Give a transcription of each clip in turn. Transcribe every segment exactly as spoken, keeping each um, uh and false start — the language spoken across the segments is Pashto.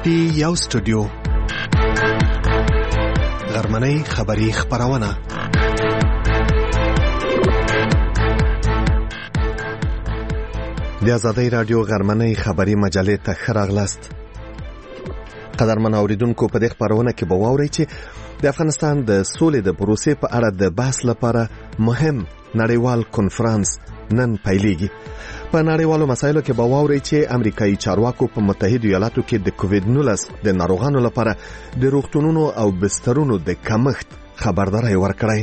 پټي یو سټوډیو غرمنۍ خبری خبرونه د آزادۍ رادیو غرمنۍ خبری مجلې ته ښه راغلاست. قدرمن اوریدونکو، په دې خبرونه کې به واورئ چې د افغانستان د سولې د پروسې په اړه د بحث لپاره مهم نړیوال کنفرانس نن پیلېږي. په نړیوالو مسایلو کې به واورئ چې امریکایي چارواکو په متحده ایالاتو کې د کووید نولس د ناروغانو لپاره د روغتونونو او بسترونو د کمښت خبرداري ورکړې.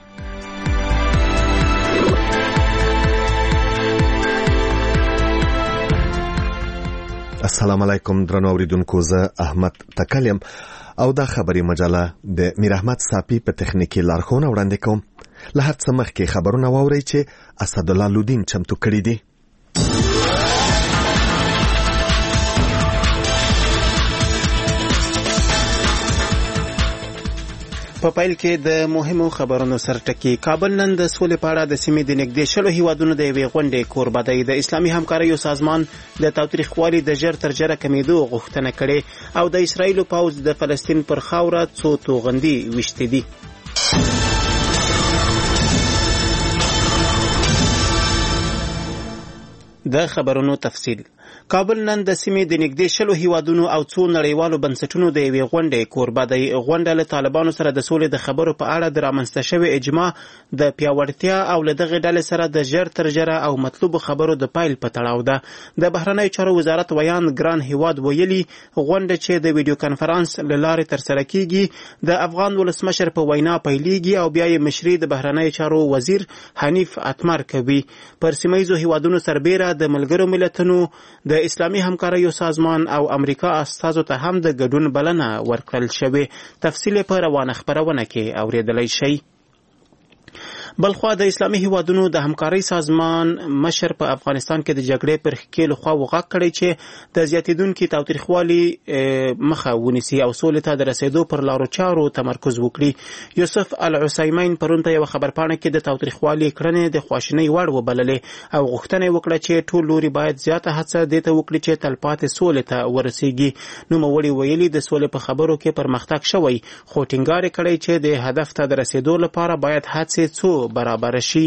السلام علیکم درنو اوریدونکو، زه احمد تکلم او دا خبری مجله د میر احمد صافی په تخنیکی لارښوونه وړاندې کوم. له هر څه مخکې خبرونه واورئ چې اسدالله لودین چمتو کړي دي. په پیل کې د مهمو خبرونو سرټکی. کابل نن د سولې په اړه د سیمې د نږدې شلو هیوادونو د یوې غونډې کوربه دی. د اسلامي همکاریو سازمان د تاوتریخوالي د ژر تر ژره کمیدو غوښتنه کړې او د اسرایلو پوځ د فلسطین پر خاوره څو توغندي وشتې دي. د خبرونو تفصیل. کابل نن د سیمې د نږدې شلو هیوادونو او څو نړیوالو بنسټونو د یوې غونډې کوربه دی. غونډه له طالبانو سره د سولې د خبرو په اړه د رامنځته شوې اجماع د پیاوړتیا او له دغې ډلې سره د ژر تر ژره او مطلوبو خبرو د پیل په تړاو ده. د بهرنیو چارو وزارت ویان ګران هیواد ویلي غونډه چې د ویډیو کانفرنس له لارې ترسره کیږي د افغان ولسمشر په وینا پیلېږي او بیا یې مشري د بهرنیو چارو وزیر حنیف اتمر کوي. پر سیمه ییزو هیوادونو سربیره د ملګرو ملتونو د اسلامي همکاریو سازمان او امریکا استازو ته هم د ګډون بلنه ورکړل شوې. تفصیل په روانه خبرونه کې اوریدلای شئ. بلخوا د اسلامي هیوادونو د همکارۍ سازمان مشر په افغانستان کې د جګړې پر ښکېلو خوا وغږ کړی چې د زیاتېدونکي تاوتریخوالي مخه ونیسي او سولې ته د رسېدو پر لارو چارو تمرکز وکړي. یوسف العثیمین پرون په یوه خبرپاڼه کې د تاوتریخوالي کړنې د خواشینۍ وړ وبللې او غوښتنه یې وکړه چې ټول لوري باید زیاته هڅه دې ته وکړي چې تلپاتې سولې ته ورسیږي. نوموړي ویلي د سولې په خبرو کې پرمختګ شوی، خو ټینګار یې کړی چې د هدف ته د رسېدو لپاره باید هڅې څو برابر شي.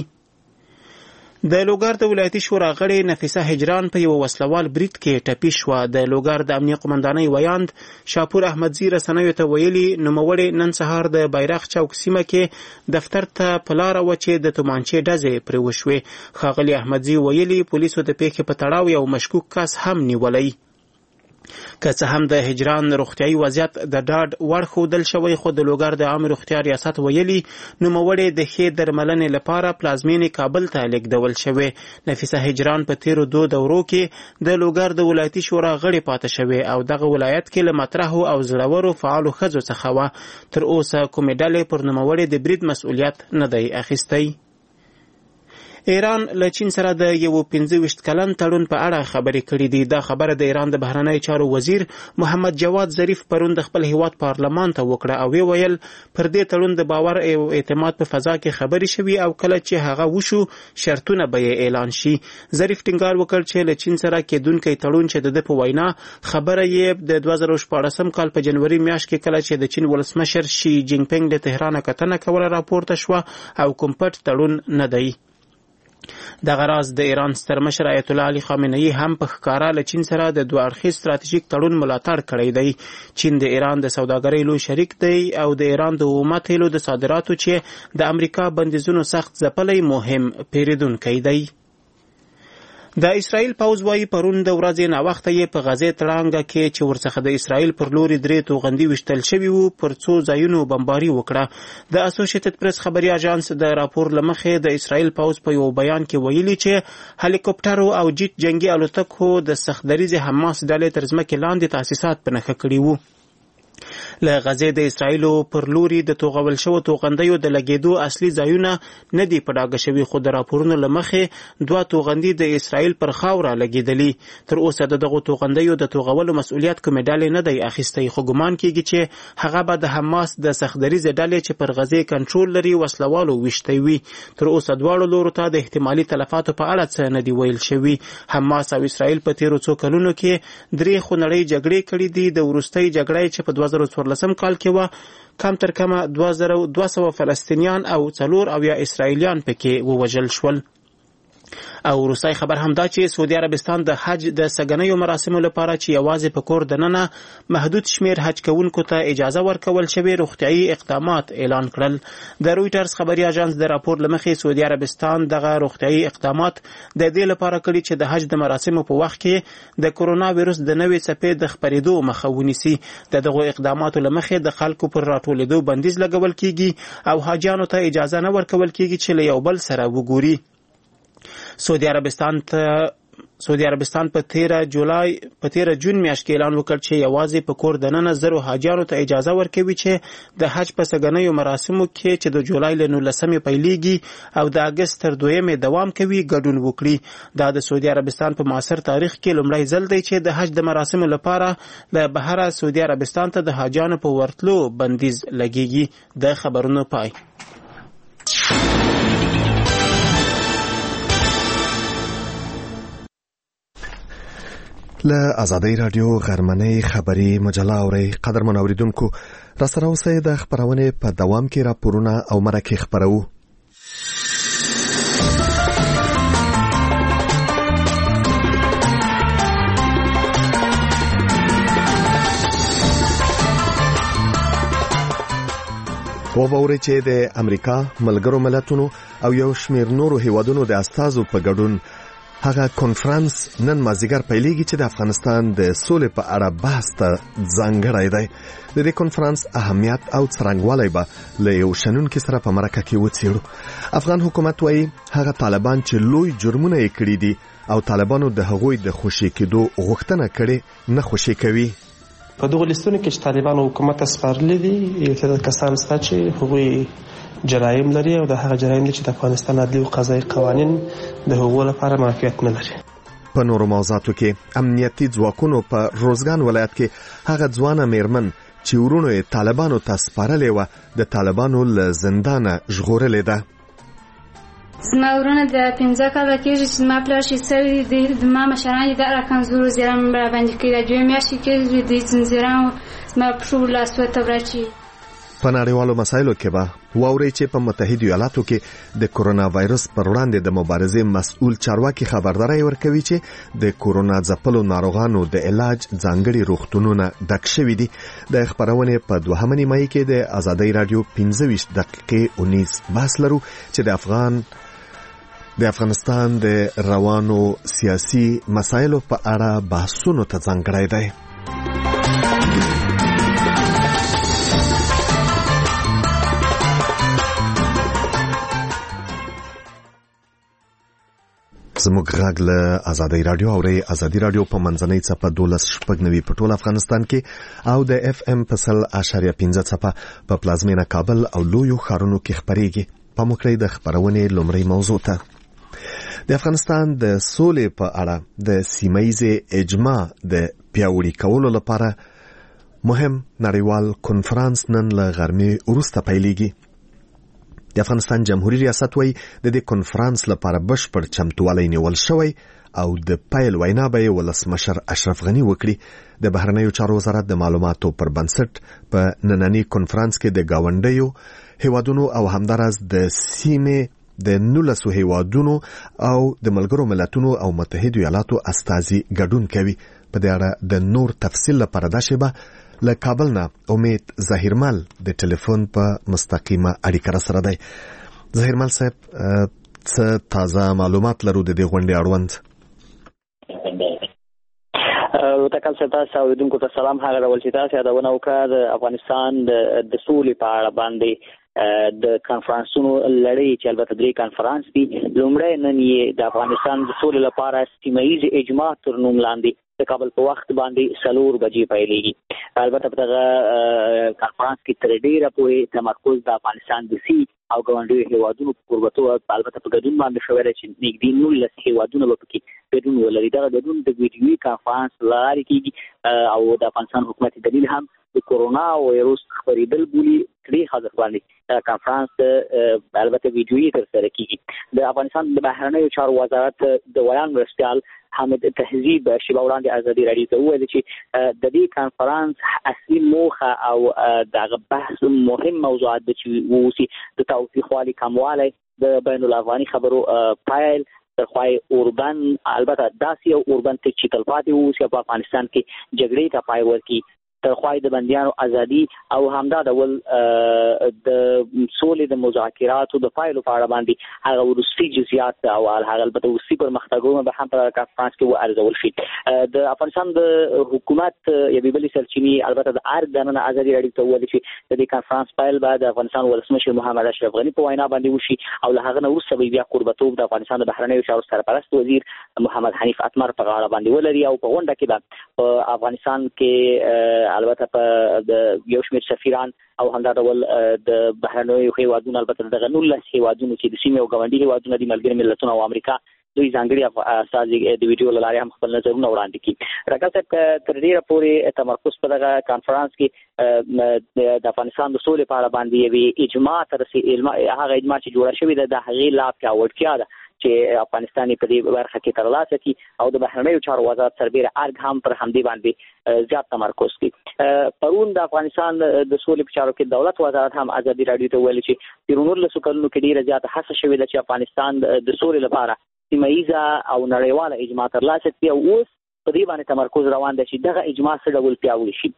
د لوګر د ولایتي شورا غړې نفیسه هجران په یو وسلوال برید کې ټپي شوه. د لوګر د امنیه قومندانۍ ویاند شاپور احمدزي رسنیو ته ویلي نوموړی نن سهار د بیرغ چوک سیمه کې دفتر ته په لاره وه چې د تومانچې ډزې پرې وشوې. ښاغلي احمدزي ویلي پولیسو د پیښې په تړاو یو مشکوک کس هم نیولی. که څه هم د هجران روغتیايي وضعیت د ډاډ وړ ښودل شوی، خو د لوګر د عامه روغتیا ریاست ویلي نوموړی د ښې درملنې لپاره پلازمینې کابل ته لیږدول شوی. نفیسه هجران په تیرو دو دورو کې د لوګر د ولایتي شورا غړې پاتې شوی او دغه ولایت کې له مطرحو او زړورو فعالو ښځو څخه وه. تر اوسه کومې ډلې پر نوموړی د برید مسؤلیت نه دی اخیستی. ایران له چین سره د یو پنځه ویشت کلن تړون په اړه خبرې کړې دي. دا خبره د ایران د بهرنیو چارو وزیر محمد جواد ظریف پرون د خپل هیواد پارلمان ته وکړه او وی ویل پر دې تړون د باور او اعتماد په فضا کې خبرې شوي او کله چې هغه وشو شرطونه به یې اعلان شي. ظریف ټینګار وکړ چې له چین سره کېدونکی تړون چې د ده په وینا خبره یې د دوه زره شپاړسم کال په جنوري میاشت کې کله چې د چین ولسمشر شي جینګ پینګ د تهران کتنه کوله راپورته شوه او کوم پټ تړون نه دی. دغه راز د ایران سترمشر آیت الله علي خامنه‌ای هم په ښکارا له چین سره د دوه اړخیز ستراتیژیک تړون ملاتړ کړی دی. چین د ایران د سوداګرۍ لوی شریک دی او د ایران د اومه تیلو د صادراتو چې د امریکا بندیزونو سخت ځپلی مهم پیریدونکی دی. د اسرائیل پوځ وايي پرون د ورځې ناوخته یې په غزې تړانګه کې چې ورڅخه د اسرائیل پر لوري درې توغندي وشتل شوي وو پر څو ځایونو بمباري وکړه. د اسوسییټډ پریس خبري اژانس د راپور له مخې د اسرائیل پوځ په یو بیان کې ویلي چې هلیکوپټرو او جیټ جنگي الوتکو د سخت دریځ حماس ډلې تر ځمکې لاندې تاسیسات په نښه کړي وو. له غزې د اسرایلو پر لوري د توغول شوو توغندیو د لګیدو اصلي ځایونه نه دی په ډاګه شوي، خو د راپورونو له مخې دوه توغندي د اسرایل پر خاوره لګیدلي. تر اوسه د دغو توغندیو د توغولو مسؤلیت کومې ډلې نه دی اخیستی، خو ګمان کیږي چې هغه به د حماس د سختدریزې ډلې چې پر غزې کنټرول لري وسلوالو ویشتی وي. تر اوسه دواړو لورو ته د احتمالي تلفاتو په اړه څه نه دی ویل شوي. حماس او اسرایل په تیرو څو کلونو کې درې خونړۍ جګړې کړې دي. د وروستۍ جګړې چې په دوه زره څوارلسم کال کې وه کم تر کمه دوه سوه فلسطینیان او څلور اویا اسرائیلیان پکې ووژل شول. او وروستی خبر هم دا چې سعودي عربستان د حج د سګنیو مراسمو لپاره چې یوازې په کور دننه محدود شمیر حج کوونکو ته اجازه ورکول شوې روغتیايي اقدامات اعلان کړل. د رویټرز خبري اژانس د راپور له مخې سعودي عربستان دغه روغتیايي اقدامات د دې لپاره کړي چې د حج د مراسمو په وخت کې د کرونا وایرس د نوې څپې د خپرېدو مخه ونیسي. د دغو اقداماتو له مخې د خلکو پر راټولېدو بندیز لګول کیږي او حاجیانو ته اجازه نه ورکول کیږي چې له یو بل سره وګوري. سعودي عربستان ته سعودي عربستان په تیره جولای په تیره جون میاشت کې اعلان وکړ چې یوازې په کور دننه زرو حاجیانو ته اجازه ورکوي چې د حج په سګنیو مراسمو کې چې د جولای له نولسمې پیلیږي او د اګست تر دویمې دوام کوي ګډون وکړي. دا د سعودي عربستان په معاصر تاریخ کې لومړی ځل دی چې د حج د مراسمو لپاره له بهره سعودي عربستان ته د حاجیانو په ورتلو بندیز لګیږي. د خبرونو پای. له آزادۍ رادیو غرمنۍ خبري مجله اورئ. قدرمن اوریدونکو، راسره اوسئ. د خبرونې په دوام کې راپورونه او مرکې خبرو. وبورئ چې د امریکا ملګرو ملتونو او یو شمېر نورو هیوادونو د استازو په ګډون هغه کنفرانس نن مازیګر پیلېږي چې د افغانستان د سولې په اړه بحث ته ځانګړی دی. د دې کنفرانس اهمیت او څرنګوالی به له یو شنونکي سره په مرکه کې وڅېړو. افغان حکومت وایي هغه طالبان چې لوی جرمونه یې کړي دي او طالبانو د هغوی د خوشي کېدو غوښتنه کړې نه خوشي کوي. په دغه لیستونو کې چې طالبان حکومت سپارلي دي یو تعداد کسان شته چې هغوی جرایم لري او د هغه جرایم دي چې د افغانستان عدلي او قضایي قوانین د هغو لپاره معافیت نه لري. په نورو موضوعاتو کې امنیتي ځواکونو په روزګان ولایت کې هغه ځوانه میرمن چې ورونو یې طالبانو ته سپارلې وه د طالبانو له زندانه ژغورلې ده. زما ورونه د پنځه کاله کېږي چې زما پلار شي سوي دي. زما مشران دي د راکنځورو زیران راباندې کړي. د دوې میاشتې کېږي دوی زنځیران زما پښو لاسو ته وراچي. په نړیوالو مسایلو کې به واورئ چې په متحده ایالاتو کې د کرونا وایرس پر وړاندې د مبارزې مسؤل چارواکي خبرداري ورکوي چې د کرونا ځپلو ناروغانو د علاج ځانګړي روغتونونه ډک شوي دي. د خبرونې په دوهمه نیمایي کې د آزادۍ رادیو پنځه ویشت دقیقې اونیز بحث لرو چې د افغان د افغانستان د روانو سیاسي مسایلو په اړه بحثونو ته ځانګړی دی. زموږ غږ له آزادۍ رادیو اورئ. آزادۍ رادیو په منځنۍ څپه دولس شپږ نوي په ټول افغانستان کې او د اف ام په سل اشاریه پنځه څپه په پلازمینه کابل او لویو ښارونو کې خپرېږي. پام وکړئ د خبرونې لومړۍ موضوع ته. د افغانستان د سولې په اړه د سیمه‌ییزې اجماع د پیاوړي کولو لپاره مهم نړیوال کنفرانس نن له غرمې وروسته پیلېږي. د افغانستان جمهوریت ریاست وایي د دې کنفرانس لپاره بشپړ چمتووالی نیول شوی او د پیل وینا به یې ولسمشر اشرف غني وکړي. د بهرنیو چارو وزارت د معلوماتو پر بنسټ په نننی کنفرانس کې د گاونډیو هیوادونو او همدارس د سیمې د نولسو هیوادونو او د ملګرو ملتونو او متحده ایالاتو استازي ګډون کوي. په دې اړه د نور تفصیل لپاره دا شیبه له کابل نه امید ظهیرمل د ټلیفون په مستقیمه اړیکه را سره دی. ظهیرمل صاحب، څه تازه معلومات لرو د دې غونډې اړوند؟ تکل ستا سعودونکو ته سلام. هغه ډول چې تاسو یادونه وکړه د افغانستان د سولې په اړه باندې د کانفرنسونو لړۍ چې البته درې کانفرنس دي. لومړی نن یې د افغانستان د سولې لپاره سیمه ییز اجماع تر نوم لاندې د کابل په وخت باندې څلور بجې پیلېږي. البته په دغه کانفرنس کې تر ډیره پورې تمرکز د افغانستان د سی او ګاونډیو هیوادونو په قربتو البته په ګډون باندې شوی دی چې نږدې نولس هیوادونه به پکې ګډون ولري. دغه ګډون د ویډیوي کانفرنس له لارې کېږي او د افغانستان حکومت دلیل هم د کورونا وایروس خپرېدل بولي. دې حاضر باندې کانفرنس البته ویډیوي ترسره کېږي. د افغانستان د بهرنیو چارو وزارت د ویان مرستیال حامد تهذیب شیبه وړاندې ازادي راډیو ته وویل چې د دې کانفرنس اصلي موخه او دغه بحث مهم موضوعات د چې ووسی د تاوتریخوالي کموالی، د بین الافغاني خبرو پایل، ترخوای اوربن البته داسې یو اوربن چې تلپاتې ووسی په افغانستان کې جګړې ته پای ورکړي، ترخوای د بندیانو ازادي او همدا ډول د سولې د مذاکراتو د پایلو په اړه باندې هغه وروستي جزئیات او هغه البته وروستي پرمختګونه به هم په کانفرنس کې وارزول شي. د افغانستان د حکومت یوې بلې سرچینې البته د ارګ د نن ازادي راډیو ته وویل چې د دې کانفرنس پیل به د افغانستان ولسمشر محمد اشرف غني په وینا باندې وشي او له هغه نه وروسته به بیا قربتوب د افغانستان د بهرنیو چارو سرپرست وزیر محمد حنیف اتمر په غاړه باندې ولري او په غونډه کې به په افغانستان کې البته په د یو شمېر سفیران او همدا ډول د بهرنیو هیوادونو البته دغه نولس هیوادونو چې د سیمې او ګاونډي هیوادونه دي ملګري ملتونه او امریکا دوی ځانګړي استازي د ویډیو له لارې هم خپل نظرونه وړاندې کړي. راکا صاحب تر ډیره پورې تمرکز په دغه کانفرنس کې د افغانستان د سولې په اړه باندې یوې اجماع تر رسېدل، هغه اجماع چې جوړه شوې ده د هغې لا پیاوړتیا ده چې افغانستان په دې برخه کې ترلاسه کړي او د بهرنیو چارو وزارت سربېره ارګ هم پر همدې باندې زیات تمرکز کړي. پرون د افغانستان د سولې په چارو کې دولت وزارت هم ازادي راډیو ته ویلي چې په نولسو کلونو کې ډیره زیاته هڅه شوې ده چې افغانستان د سولې لپاره سیمه ییزه او نړیواله اجماع ترلاسه کړي او اوس په دې باندې تمرکز روان دی چې دغه اجماع څه ډول پیاوړی شي.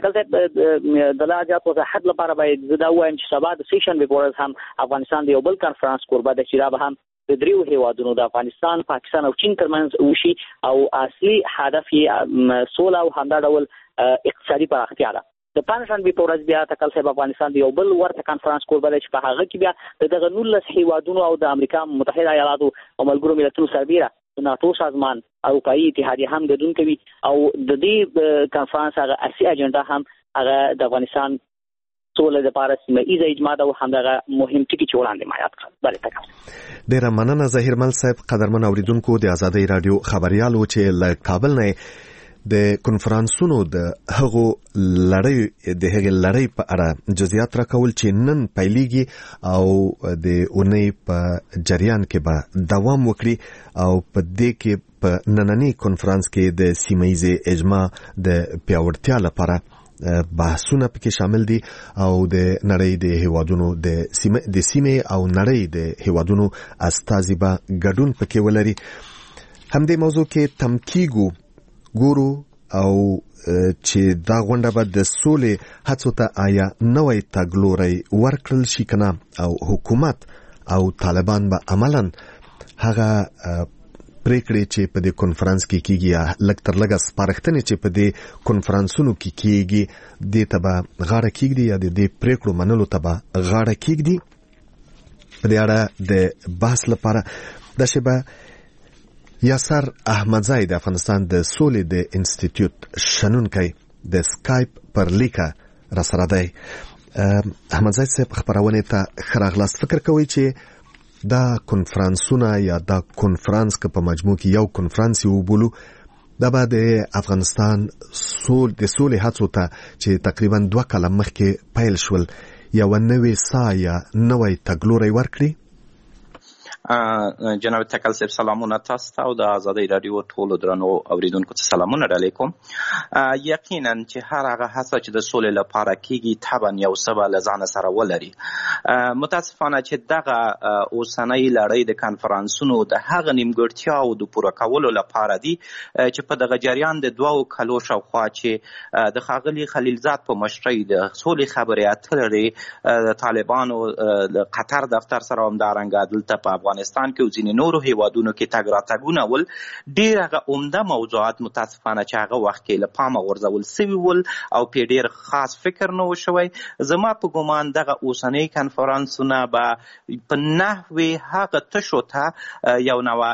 دلته د لا زیات وضاحت لپاره باید زه دا ووایم چې سبا د سیشن ریپورټرز هم افغانستان د یو بل کانفرنس کوربه ده چې دا به هم د دریو هیوادونو د افغانستان، پاکستان او چین ترمنځ وشي او اصلي هدف یې سوله او همدا ډول اقتصادي پراختیا ده. د پنځشنبې په ورځ بیا تکل صاحب افغانستان د یو بل ورته کانفرنس کوربه دی چې په هغه کې بیا دغه نولس هیوادونو او د امریکا متحده ایالاتو او ملګرو ملتونو سربېره د ناتو سازمان اروپایي اتحادیه هم ګډون کوي او د دې کانفرنس هغه اصلي اجنډا هم هغه د افغانستان سولې لپاره سیمه ایزه اجماع ده او همدغه مهم ټکي چې وړاندې ما یاد کړل. بله تکل ډېره مننه ظاهرمل صاحب. قدرمن اوریدونکو د ازادۍ راډیو خبریال و چې له کابل نه د کنفرانسونو د هغو لړۍ د هغې لړۍ په اړه جزئیات راکول چې نن پیلېږي او د اونۍ په جریان کې به دوام وکړي او په دې کې په ننني کنفرانس کې د سیمه ایزې اجماع د پیاوړتیا لپاره بحثونه پکې شامل دي او د نړۍ د هیوادونو د سیمه د سیمه او نړۍ د هیوادونو استازي به ګډون پکې ولري. همدې موضوع کې تمکیګو ګورو او چې دا غونډه به د سولې هڅو ته آیا نوی تګلوری ورکړل شي کنه او حکومت او طالبان به عملاً هغه پریکړې چې په دې کنفرانس کې کیږي یا لږ تر لږه سپارښتنې چې په دې کنفرانسونو کې کیږي دې ته به غاړه کیږدي یا د دې پریکړو منلو ته به غاړه کیږدي. په دې اړه د بحث لپاره د شبه یاسر احمدزی د افغانستان د سولې د انسټیټیوټ شنونکی د سکایپ پر لیکه را سره دی. احمدزی صاحب خبرونه ته ښه راغلاست. فکر کوئ چې دا کنفرانسونه یا دا کنفرانس که په مجموع کې یو کنفرانس یې وبولو دا به د افغانستان سول د سولې هڅو ته چې تقریبا دوه کاله مخکې پیل شول یوه نوې ساه یا نوی تګلوری ورکړي؟ جناب تکل صاحب سلامونه تاسو ته او د ازادۍ راډیو ټولو درنو اوریدونکو ته سلامونه علیکم. یقینا چې هر هغه هڅه چې د سولې لپاره کیږي طبعا یو څه به له ځانه سره ولري. متاسفانه چې دغه اوسنۍ لړۍ د کنفرانسونو د هغه نیمګړتیاو د پوره کولو لپاره دي چې په دغه جریان د دوو کلو شاوخوا چې د ښاغلي خلیلزاد په مشرۍ د سولې خبرې اترې د طالبانو قطر دفتر سره همدارنګه دلته په افغانستان افغانستان کې او ځینې نورو هیوادونو کې تګ راتګونه ول، ډېر هغه عمده موضوعات متاسفانه چې هغه وخت کې له پامه غورځول سوي ول او پې ډېر خاص فکر نه و شوی. زما په ګمان دغه اوسنۍ کنفرانسونه به په نحوې هغه تشو ته یو نوع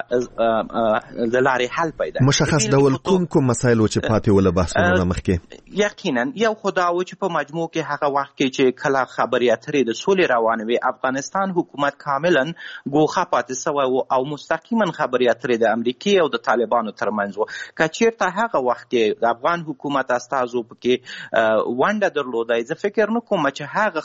د لارې حل پیدا مشخص ډول کوم کوم مسایل چې پاتې ول بحثونه مخکې. یقینا یو خدا و چې په مجموع کې هغه وخت کې چې کله خبرې اترې د سولې روانې وي، افغانستان حکومت کاملا ګوښه پاتې سوی او مستقیما خبرې اترې د امریکې او د طالبانو ترمنځ و. که چېرته هغه وخت کې د افغان حکومت استازو پکې ونډه درلودای، زه فکر نه کوم چې هغه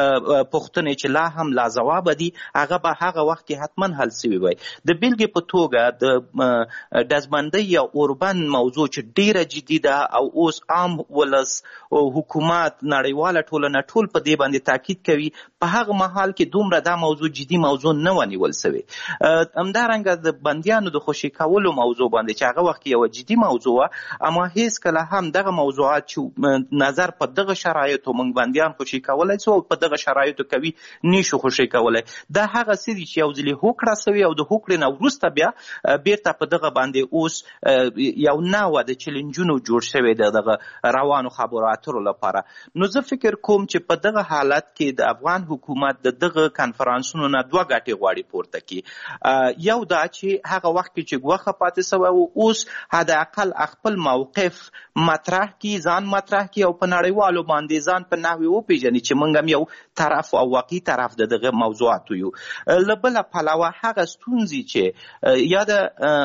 پوښتنې چې لا هم لا ځواب دي هغه به هغه وخت کې حتما حل سوي وای. د بیلګې په توګه د ډزبندۍ یا اوربند موضوع چې ډیره جدي ده او اوس عام ولس او حکومت نړیواله ټولنه ټول په دې باندې تاکید کوي، په هغه مهال کې دومره دا موضوع جدي موضوع نه ونیول سوی. همدارنګه د بندیانو د خوشي کولو موضوع باندې چې هغه وخت یو جدي موضوع وه، اما هیڅ کله هم دغه موضوعات چې نظر په دغه شرایطو موږ بندیان خوشي کولی سو او په دغه شرایطو کوي نیشو خوشي کولی. دا هغه څه دي چې یو ځلې هوکړه سوي او د هوکړې نه وروسته بیا بیرته په دغه باندې اوس یو نوع د چیلنجونو جوړ شوی د دغه روانو خبرو اترو لپاره. نو زه فکر کوم چې په دغه حالت کې د افغان حکومت د دغه کنفرانسونو نه دوه ګټې غواړي پورته کړي. یو دا چې هغه وخت کې چې ګوښه پاتې سوی و، اوس حداقل خپل موقف مطرح کړي، ځان مطرح کړي او په نړیوالو باندې ځان په نحوې وپېژني چې موږ هم یو طرف او واقعي طرف د دغه موضوعاتو یو. له بله پلوه هغه ستونزې چې یا د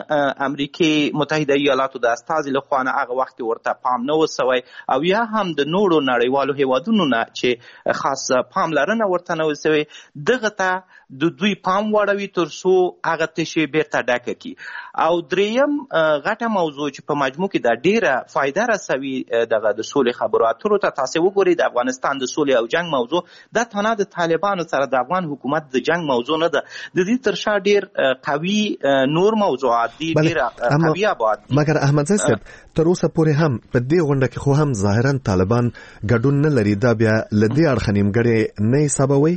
امریکې متحده ایالاتو د استازي لخوا نه هغه وخت ورته پام نه و سوی او یا هم د نورو نړیوالو هیوادونو نه چې خاص پاملرنه ورته نه و سوی، دغه ته د دوی پام واړوي تر څو هغه تشې بیرته ډکه کړي. او دریم غټه موضوع چې په مجموع کې دا ډیره فایده رسوي دغه د سولې خبرو اترو ته، تاسو وګورئ د افغانستان د سولې او جنگ موضوع دا تنها د طالبانو سره د افغان حکومت د جنگ موضوع نه ده، د دې تر شا ډیر قوي نور موضوعات دي، ډیر قوي ابعاد. مګر احمد زاهد صاحب تر اوسه پورې هم په دې غونډه کې خو هم ظاهرا طالبان ګډون نه لري، دا بیا له دې اړخه نیمګړی نه حسابوي.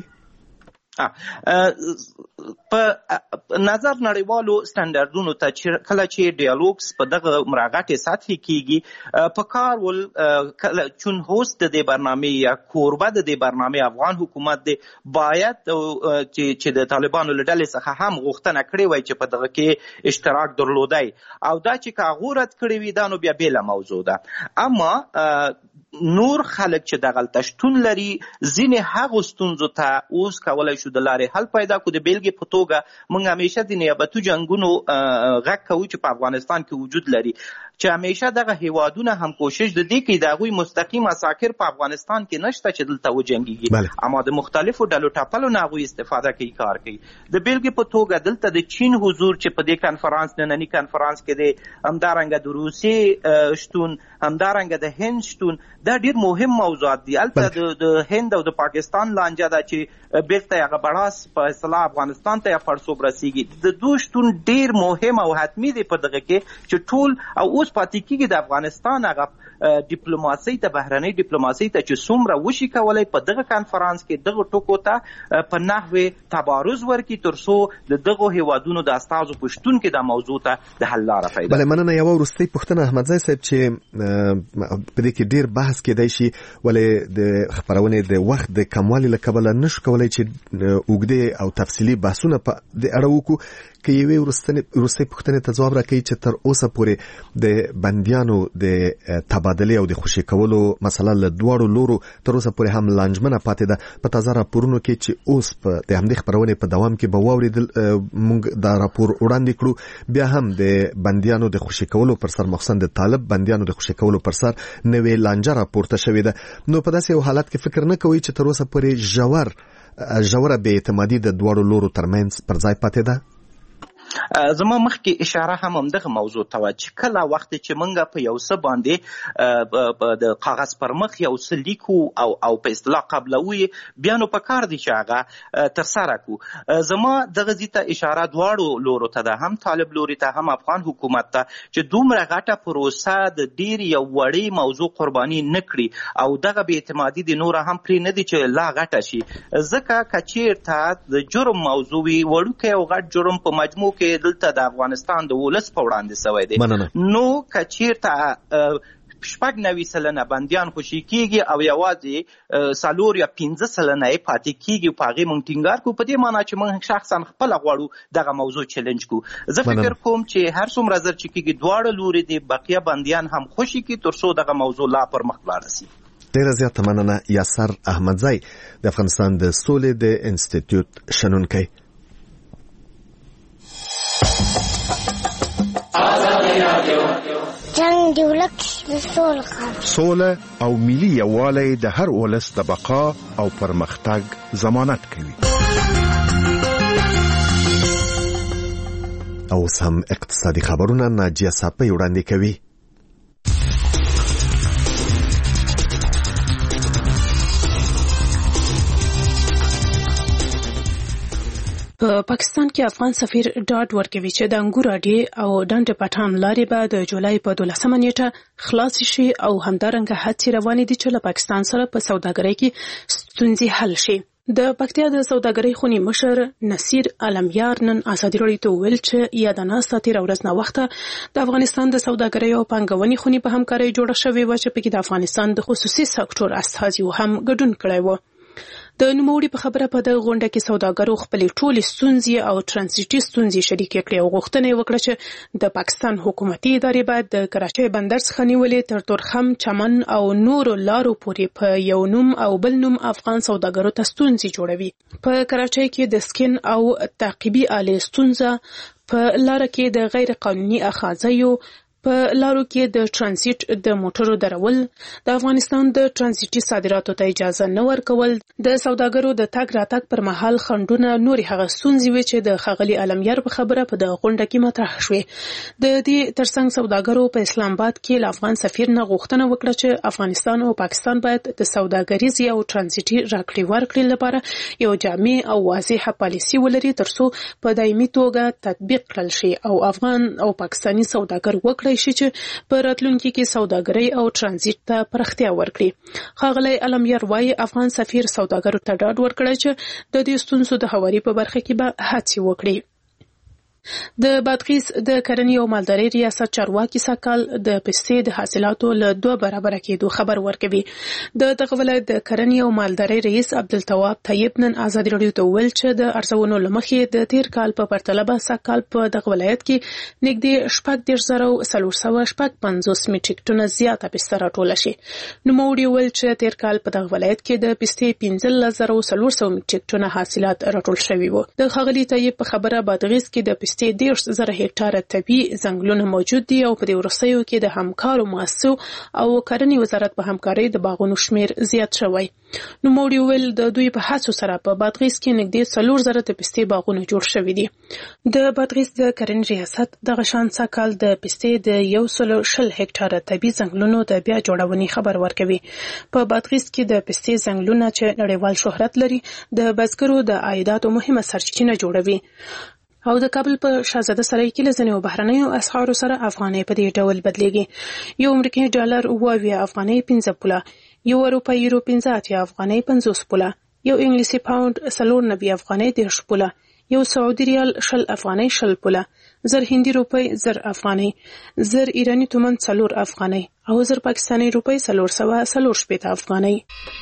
په نظر نړیوالو سټنډرډونو ته چې کله چې ډیالوګز په دغه مراغټې سطحې کیږي، په کار ول کله چون هوست د دې برنامه یا کوربه د دې برنامه افغان حکومت دی باید چې چې د طالبانو له ډلې څخه هم غوښتنه کړې وای چې په دغه کې اشتراک درلودای او دا چې کاغورت کړی وي دا نو بیا بیله موضوع ده. اما نور خلک چې دغلته شتون لري ځینې هغو ستونزو ته اوس کولی شو د لارې حل پیدا کړو. د بیلګې په توګه موږ همیشه د نیابتي جنګونو غږ کوو چې په افغانستان کې وجود لري، چې همیشه دغه هیوادونه هم کوشش د دې کوي د هغوی مستقیم اساکر په افغانستان کې نشته چې دلته وجنګېږي، اما د مختلفو ډلو ټپلو نه هغوی استفاده کوي، کار کوي. د بیلګې په توګه دلته د چین حضور چې په دې کنفرانس ننني کنفرانس کې دی، همدارنګه د روسیې شتون، همدارنګه د هند شتون، دا ډیر مهم موضوعات دي. البته د هند او د پاکستان لانجه ده چې بیرته هغه بړاس په اصطلاح افغانستان ته یا پړسوب رسیږي. د دوی شتون ډیر مهم او حتمي دی په دغه کې چې ټول او اوس پاتې کېږي د افغانستان هغه ډیپلوماسي ته، بهرنۍ ډیپلوماسي ته چې څومره وشي کولی په دغه کنفرانس کې دغه ټکو ته په نحوې تبارز ورکړي تر څو د دغو هیوادونو د استازو په شتون کې دا موضوع ته د حل لاره پیدا. بله مننه. یوه وروستۍ پوښتنه احمد زاهد صاحب چې په دې کې ډیر بحث کېدای شي ولې د خپرونې د وخت د کموالي له کبله نشو کولی چې اوږدې او تفصیلي بحثونه په دې اړه وکړو. که یوې وروستۍ پوښتنې ته ځواب راکوي چې تر اوسه پورې د بندیانو د تبادلې او د خوشي کولو مسله له دواړو لورو تر اوسه پورې هم لانجمنه پاتې ده. په تازه راپورونو کې چې اوس په د همدې خپرونې په دوام کې به واورېدل، موږ دا راپور وړاندې کړو، بیا هم د بندیانو د خوشي کولو پر سر، مخصوصا د طالب بندیانو د خوشي کولو پر سر نوې لانجه راپورته شوې ده. نو په داسې یو حالت کې فکر نه کوي چې تر اوسه پورې ژور ژوره بې اعتمادي د دواړو لورو ترمنځ پر ځای پاتې ده؟ زما مخکې اشاره هم همدغه موضوع ته وه چې کله وخت چې موږ په یو څه باندې د کاغذ پر مخ یو څه لیکو او او په اصطلاح قبلوو بیا نو پکار دی چې هغه ترسره کړو. زما دغه ځای ته اشاره دواړو لورو ته ده، هم طالب لوري ته هم افغان حکومت ته، چې دومره غټه پروسه د ډېر یو وړې موضوع قرباني نه کړي او دغه بې اعتمادي د نوره هم پرې نه دي چې لا غټه شي. ځکه که چېرته د جرم موضوع وي، وړوکی او غټ جرم په مجموع کې دلته د افغانستان د ولس په وړاندې سوی دی، نو که چېرته شپږ نوي سلنه بندیان خوشي کېږي او یوازې څلور یا پنځه سلنه یې پاتې کېږي، په هغې موږ ټینګار کړو، په دې معنا چې موږ شخصا خپله غواړو دغه موضوع چلنج کړو. زه فکر کوم چې هر څومره زر چې کېږي دواړه لوري د بقیه بندیان هم خوشي کړي تر څو دغه موضوع لا پر مخ لاړه سي. ډیره زیاته مننه یاسر احمدزی د افغانستان د سولې د انسټیټیوټ شنونکی. جنگ دی ولک د سول خام سوله او ملي یووالی د هر ولس د بقا او پرمختګ ضمانت کوي. او سم اقتصادي خبرونه ناجیه صاحب وړاندې کوي. په پاکستان کې افغان سفیر ډاډ ورکوي چې د انګور اډې او ډنډ پټان لارې به د جولای په دولسمه نیټه خلاص شي او همدارنګه هڅې روانې دي چې له پاکستان سره په سوداګرۍ کې ستونزې حل شي. د پکتیا د سوداګرۍ خونی مشر نصیر علمیار نن ازادي راډیو ته ویل چې یادانه تیر ورځ نه وخته د افغانستان د سوداګرۍ او پانګونې خونی په همکارۍ جوړه شوې و چې په کې د افغانستان د خصوصي سکتور استازي هم ګډون کړی و. د نوموړي په خبره په د غونډه کې سوداګرو خپلې ټولې ستونزې او ترانزیټي ستونزې شریکې کړې او غوښتنه یې وکړه چې د پاکستان حکومتي ادارې باید د کراچۍ بندر څخه نیولې تر تورخم، چمن او نورو لارو پورې په یو نوم او بل نوم افغان سوداګرو ته ستونزې جوړوي. په کراچۍ کې د سکین او تعقیبي آلې ستونزه، په لاره کې د غیر قانوني اخاذیو، په لارو کې د ترانزیت د موټرو درول، د افغانستان د ترانزیتي صادراتو ته اجازه نه ورکول، د سوداګرو د تګ راتګ پر مهال خنډونه، نورې هغه ستونزې وې چې د ښاغلي علمیار په خبره په د غونډه کې مطرح شوې. د دې ترڅنګ سوداګرو په اسلام آباد کې له افغان سفیر نه غوښتنه وکړه چې افغانستان او پاکستان باید د سوداګریزي او ترانزیتي راکړې ورکړې لپاره یو جامع او واضح پالیسي ولري ترڅو په دایمي توګه تطبیق کړل شي او افغان او پاکستاني سوداګر وکړي شي چې په راتلونکي کې سوداګرۍ او ترانزیت ته پراختیا ورکړي. ښاغلی علمیار وایي افغان سفیر سوداګرو ته ډاډ ورکړی چې د دې ستونزو د هواري په برخه کې به هڅې وکړي. د بادغیس د کرنې او مالدارۍ ریاست چارواکي سږکال د پستې د حاصلاتو له دوه برابره کېدو خبر ورکوي. د دغه ولایت د کرنې او مالدارۍ رئیس عبدالتواب طیب نن ازادي راډیو ته وویل چې د ارزونو له مخې د تیر کال په پرتله به سږکال په دغه ولایت کې نږدې شپږ دېرش زره څلور سوه شپږ پنځوس میټریک ټنه زیاته پسته راټوله شي. نوموړي وویل چې تیر کال په دغه ولایت کې د پستې پنځلس زره څلور سوه میټریک ټنه حاصلات راټول شوي وو. د ښاغلي طیب په خبره بادغیس کې د پستې دېرش زره هکټاره طبیعي ځنګلونه موجود دي او په دې وروستیو کې د همکارو مؤسسو او کرنې وزارت په همکارۍ د باغونو شمیر زیات شوی. نوموړي وویل د دوی په هڅو سره په بادغیس کې نږدې څلور زره د پستې باغونه جوړ شوي دي. د بادغیس د کرنې ریاست دغه شان سږکال د پستې د یو سل شل هکټاره طبیعي ځنګلونو د بیا جوړونې خبر ورکوي. په بادغیس کې د پستې ځنګلونه چې نړیوال شهرت لري د بزګرو د عایداتو مهمه سرچینه جوړوي. او د کابل په شاهزاده سرای کې له ځینو بهرنیو اسعارو سره افغانۍ په دې ډول بدلیږي. یو امریکایي ډالر اوه اویا افغانۍ پنځه پوله، یو اروپایي یورو پنځه اتیا افغانۍ پنځوس پوله، یو انګلیسي پاوند څلور نوي افغانۍ دېرش پوله، یو سعودي ریال شل افغانۍ شل پوله، زر هندي روپۍ زر افغانۍ، زر ایرانی تومن څلور افغانۍ او زر پاکستاني روپۍ څلور سوه څلور شپېته افغانۍ.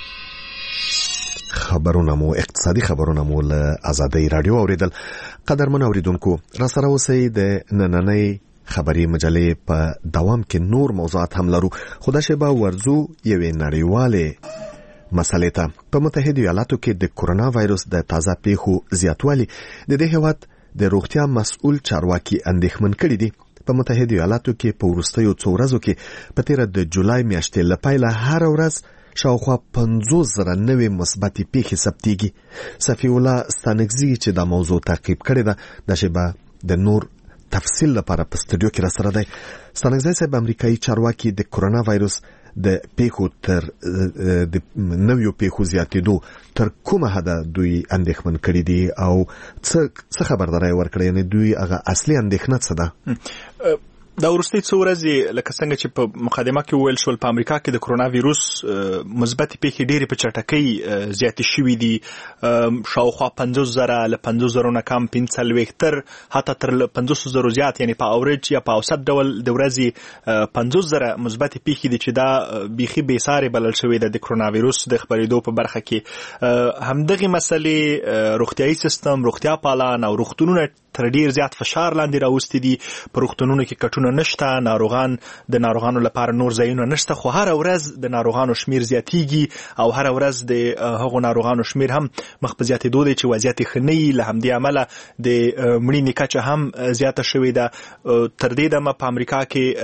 خبرونه مو اقتصادي خبرونه مو له ازادي رادیو اوریدل. قدرمن اوریدونکو را سره اوسئ د نننۍ خبري مجلې په دوام کې نور موضوعات هم لرو. خو دا شیبه ورزو یوې نړیوالې مسلې ته. په متحده ایالاتو کې د کورونا وایرس د تازه پیښو زیاتوالی د دې هیواد د روغتیا مسؤل چارواکي اندېښمن کړي دي. په متحده ایالاتو کې په وروستیو څو ورځو کې په تیره د جولای میاشتې له پیله هر ورځ شاوخوا پنځوس زره نوې مثبتې پیښې ثبتېږي. صفي الله ستانکزي چې دا موضوع تعقیب کړې ده دا شیبه د نور تفصیل لپاره په استودیو کې را سره دی. ستانکزی صاحب، امریکایي چارواکي د کورونا وایروس د پیښو تر د نویو پیښو زیاتېدو تر کومه حده دوی اندېښمن کړي دي او څه خبرداری ورکړي؟ یعنې دوی هغه اصلي اندېښنه څه ده؟ دا ورستي څو ورځې لکه څنګه چې په مقدمه کې وویل شول، په امریکا کې د کرونا ویروس مثبتې پیښې ډېرې په چټکۍ زیاتې شوي دي. شاوخوا پنځوس زره له پنځوس زرو نه کم پنځه څلوېښت تر حتی تر پنځوس زرو زیات، یعنې په اوریج یا په اوسط ډول د ورځې پنځوس زره مثبتې پیښې دي چې دا بیخي بې سارې بلل شوې ده د کرونا ویروس د خپرېدو په برخه کې. همدغې مسلې روغتیایي سیستم، روغتیا پالان او روغتونونه تر ډیر زیات فشار لاندې راوستي دي. په روغتونونو کې کټونه نشته، ناروغان د ناروغانو لپاره نور ځایونه نشته، خو هر ورځ د ناروغانو شمیر زیاتیږي او هر ورځ د هغو ناروغانو شمیر هم مخ په زیاتېدو دی چې وضعیت یې ښه نه وي. له همدې امله د مړینې کچه هم زیاته شوې ده. تر دې دمه په امریکا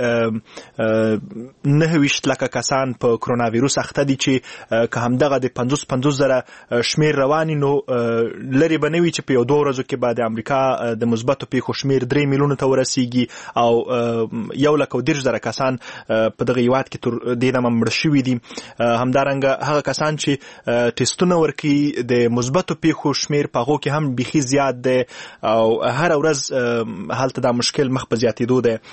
کې نهه ویشت لکه کسان په کرونا ویروس اخته دي چې که همدغه د پنځوس پنځوس زره شمیر رواني، نو لرې به نه وي چې په یو دوه ورځو کې به د امریکا د مثبتو پیښو شمیر درې میلیونو ته ورسیږي او یو لک او دېرش زره کسان په دغه هیواد کې تر دې دمه مړه شوي دي. همدارنګه هغه کسان چې ټیسټونه ورکوي د مثبتو پیښو شمیر په هغو کې هم بیخي زیات دی او هر ورځ هلته دا مشکل مخ په زیاتېدو دی.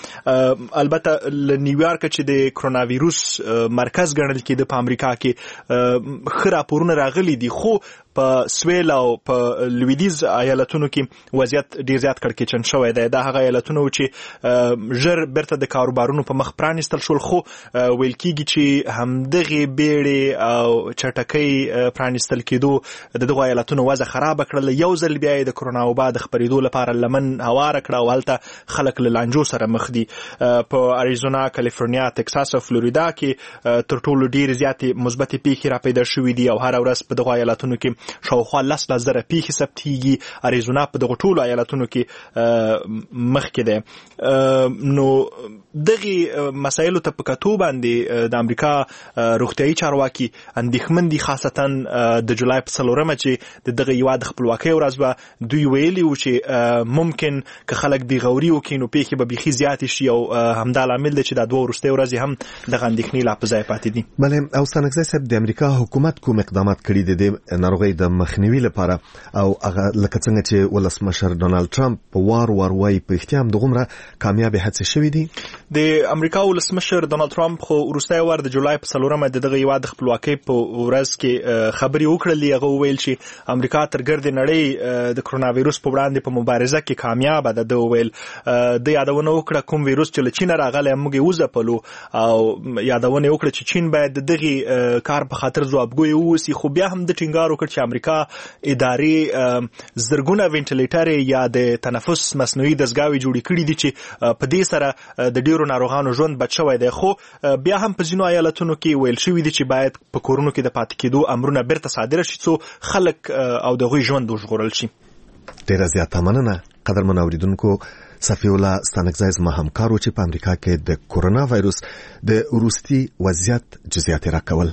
البته له نیویارک چې د کرونا ویروس مرکز ګڼل کېده په امریکا کې ښه راپورونه راغلي دي، خو په سویل او په لویدیز ایالتونو کې وضعیت ډیر زیات کړکېچن شوی دی. دا هغه ایالتونه و چې ژر بیرته د کاروبارونو په مخ پرانیستل شول، خو ویل کېږي چې همدغې بیړې او چټکۍ پرانیستل کېدو د دغو ایالتونو وضع خرابه کړله. یو ځل بیا یې د کرونا وبا د خپرېدو لپاره لمن هواره کړه او هلته خلک له لانجو سره مخ دي. په اریزونا، کالیفورنیا، تکساس او فلوریدا کې تر ټولو ډېرې زیاتې مثبتې پیښې را پیدا شوي دي او هره ورځ په دغو ایالتونو کې شاوخوا لس لس زره پیښې ثبتېږي. اریزونا په دغو ټولو ایالتونو کې مخکې دی. نو دغې مسایلو ته په کتو باندې د امریکا روغتیایي چارواکي اندېښمن دي، خاصتا د جولای په څلورمه چې د دغه هېواد خپلواکۍ ورځ به دوی ویلي و چې ممکن که خلک بېغوري وکړي نو پیښې به بیخي زیاتې شي او همدا لامل دی چې دا دوه وروستۍ ورځې هم دغه اندېښنې لا په ځای پاتې دي. بلې او ستانکزی صاحب، د امریکا حکومت کوم اقدامات کړي دي د ناروغۍ د مخنیوي لپاره او هغه لکه څنګه چې ولسمشر ډونالد ټرمپ په وار وار وایي په احتیام دغومره کامیابې هڅې شوي دي؟ د امریکا ولسمشر ډونالد ټرمپ خو وروستی وار د جولای په څلورمه د دغه هېواد د خپلواکۍ په ورځ کې خبرې وکړلې. هغه وویل چې امریکا تر ګردې نړۍ د کرونا ویروس په وړاندې په مبارزه کې کامیابه ده. ده وویل د یادونه وکړه کوم ویروس چې له چینه راغلی موږ یې وځپلو او یادونه یې وکړه چې چین باید د دغې کار په خاطر ځوابګوی ووسي، خو بیا هم د ټینګار وکړ چې امریکا ادارې زرګونه وینټیلیټرې یا د تنفس مصنوعي دستګاوې جوړې کړي دي چې په دې سره د ډیرو ناروغانو ژوند بچ شوی دی. خو بیا هم په ځینو ایالتونو کې ویل شوي دي چې باید په کورونو کې د پاتې کېدو امرونه بیرته صادره شي څو خلک او د هغوی ژوند وژغورل شي. ډیره زیاته مننه قدرمن اوریدونکو. صفی الله ستانکزی زما همکار و چې په امریکا کې د کورونا وایروس د وروستي وضعیت جزئیات راکول.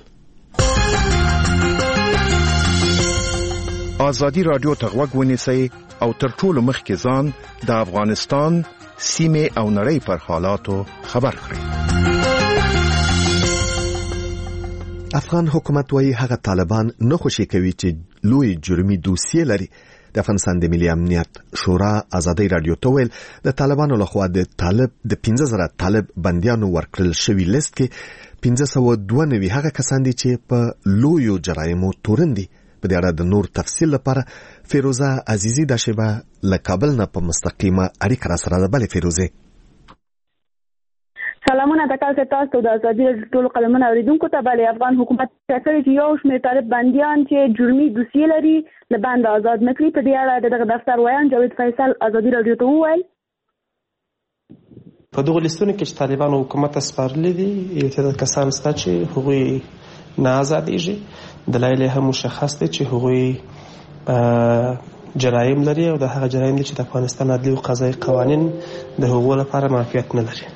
آزادی رادیو ته غوږ ونیسئ او تر ټولو مخکې ځان د افغانستان سیمې او نړۍ پر حالاتو خبر کړئ. افغان حکومت وايي هغه طالبان نه خوشي کوي چې لوی جرمي دوسیه لري. د افغانستان د ملي امنیت شورا آزادی رادیو ته ویل د طالبانو لخوا د طالب د پنځه زره طالب بندیانو ورکړل شوی لیست کې پنځه سوه دوه نوي هغه کسان دي چې په لویو جرایمو تورن دي. په دې اړه د نور تفصیل لپاره فیروزه عزیزی د شیبه له کابل نه په مستقیمه اړیکه را سره ده. بلې فیروزه، سلامونه تاسو ته د آزادي رادیو ټول قلمونه اوریدونکو ته. بلې افغان حکومت څرګنده چې یو شمېر طالب بندیان چې جرمي دوسیې لري له بند آزاد نکړي. په دې اړه دغه دفتر ویان جاوید فیصل آزادي رادیو ته وویل په دغه لیستونو کې چې طالبانو حکومت ته سپارلي دي یو تعداد کسان شته چې هغوی نه آزادېږي. دلایل یې هم مشخص دي چې هغوی جرایم لري او د هغه جرایم دي چې د افغانستان عدلي او قضایي قوانین د هغو لپاره معافیت نه لري.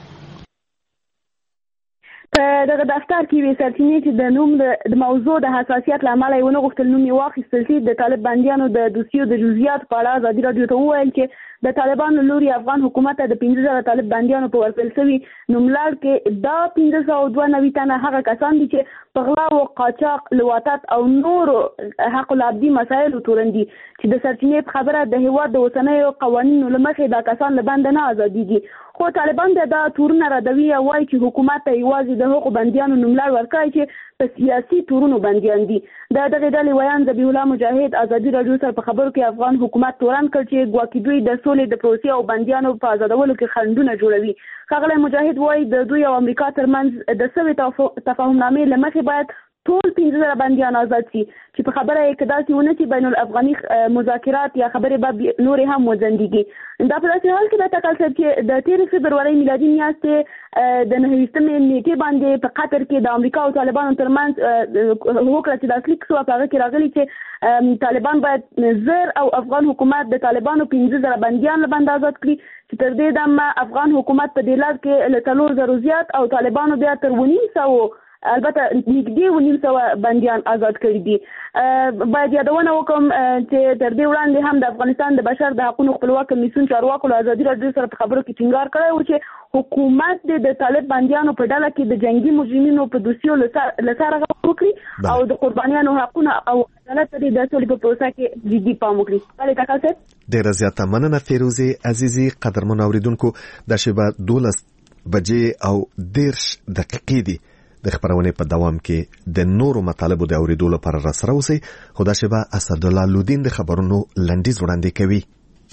په دغه دفتر کې وی سرچینې چې د نوم د موضوع د حساسیت له امله یې ونه غوښتل نوم یې واخیستل شي. د طالب بندیانو د دوسیو د جزئیاتو په اړه ازادي راډیو ته وویل چې د طالبانو لوري افغان حکومت ته د پنځه زره طالب بندیانو په ورکړل شوي نوملړ کې دا پنځه سوه دوه نوي تنه هغه کسان دي چې په غلا او قاچاق، لواطت او نورو حق العبدي مسایلو تورن دي چې د سرچینې په خبره د هیواد د اوسنیو قوانینو له مخې دا کسان له بنده نه ازادېږي. خو طالبان دا تورونه ردوي او وایي چې حکومت ته یوازې د هغو بندیانو نوملړ ورکړی چې په سیاسي تورونو بندیان دي. د دغې ډلې ویان ذبیح الله مجاهد ازادي راډیو سره په خبرو کې افغان حکومت تورن کړ چې ګواکې دوی د سولې د پروسې او بندیانو په آزادولو کې خنډونه جوړوي. ښاغلی مجاهد وایي د دوی او امریکا ترمنځ د سوې تفاهمنامې له مخې باید ټول پنځه زره بندیان آزاد شي، چې په خبره یې که داسې ونه شي بین الافغاني مذاکرات یا خبرې به نورې هم وځنډېږي. دا په داسې حال کې د ټاکل شوی چې د تېرې فبرورۍ میلادي میاشتې د نهه ویشتمې نېټې باندې په قطر کې د امریکا او طالبانو ترمنځ هوکړه چې لاسلیک شوه په هغه کې راغلي چې طالبان باید زر او افغان حکومت د طالبانو پنځه زره بندیان له بند آزاد کړي، چې تر دې دمه افغان حکومت په دې لړ کې له څلور زرو زیات او طالبانو بیا تر اووه نیم سوو البته نږدې اووه نیم سوه بندیان آزاد کړي دي. باید یادونه وکړم چې تر دې وړاندې هم د افغانستان د بشر د حقونو خپلواک کمیسیون چارواکو له ازادي راډیو سره په خبرو کې ټینګار کړی و چې حکومت د طالب بندیانو په ډله کې د جنگي مجرمینو په دوسیو له سره غږ وکړي او د قربانیانو حقونه او عدالت ته د سولې په پروسه کې جدي پام وکړي. بلې ټاکل صاحب ډېره زیاته مننه فیروزې عزیزي. قدرمنو اورېدونکو دا شیبه دولس بجې او دېرش دقیقې دي. د خبرونې په دوام کې د نورو مطالبو د اوریدو لپاره را سره اوسئ. خو دا شیبه اسدالله لودین د خبرونو لنډیز وړاندې کوي.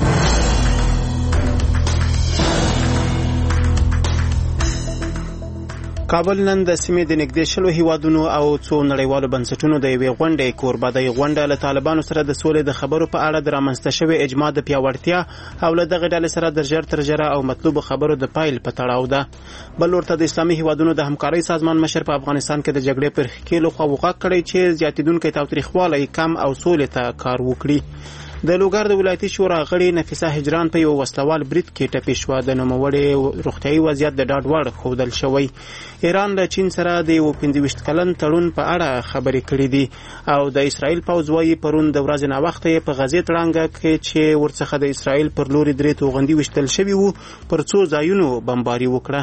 کابل نن د سیمې د نږدې شلو هیوادونو او څو نړیوالو بنسټونو د یوې غونډې کوربه دی. غونډه له طالبانو سره د سولې د خبرو په اړه د رامنځته شوې اجماع د پیاوړتیا او له دغې ډلې سره د ژر تر ژره او مطلوبو خبرو د پایل په تړاو ده. بل ورته د اسلامي هیوادونو د همکارۍ سازمان مشر په افغانستان کې د جګړې پر ښکېلو خوا وغږ کړی چې زیاتېدونکی تاوتریخوالی کم او سولې ته کار وکړي. د لوګر د ولایتي شورا غړي نفیسه هجران په یو وسلوال برید کې ټپي شوه. د نوموړې روغتیایي وضعیت د ډاډ وړ ښودل شوی. ایران له چین سره د یو پنځه ویشت کلن تړون په اړه خبرې کړې دي او د اسرائیل پوځ وایي پرون د ورځې ناوخته یې په غزې تړانګه کې چې ورڅخه د اسرائیل پر لوري درې توغندي ویشتل شوي وو پر څو ځایونو بمباري وکړه.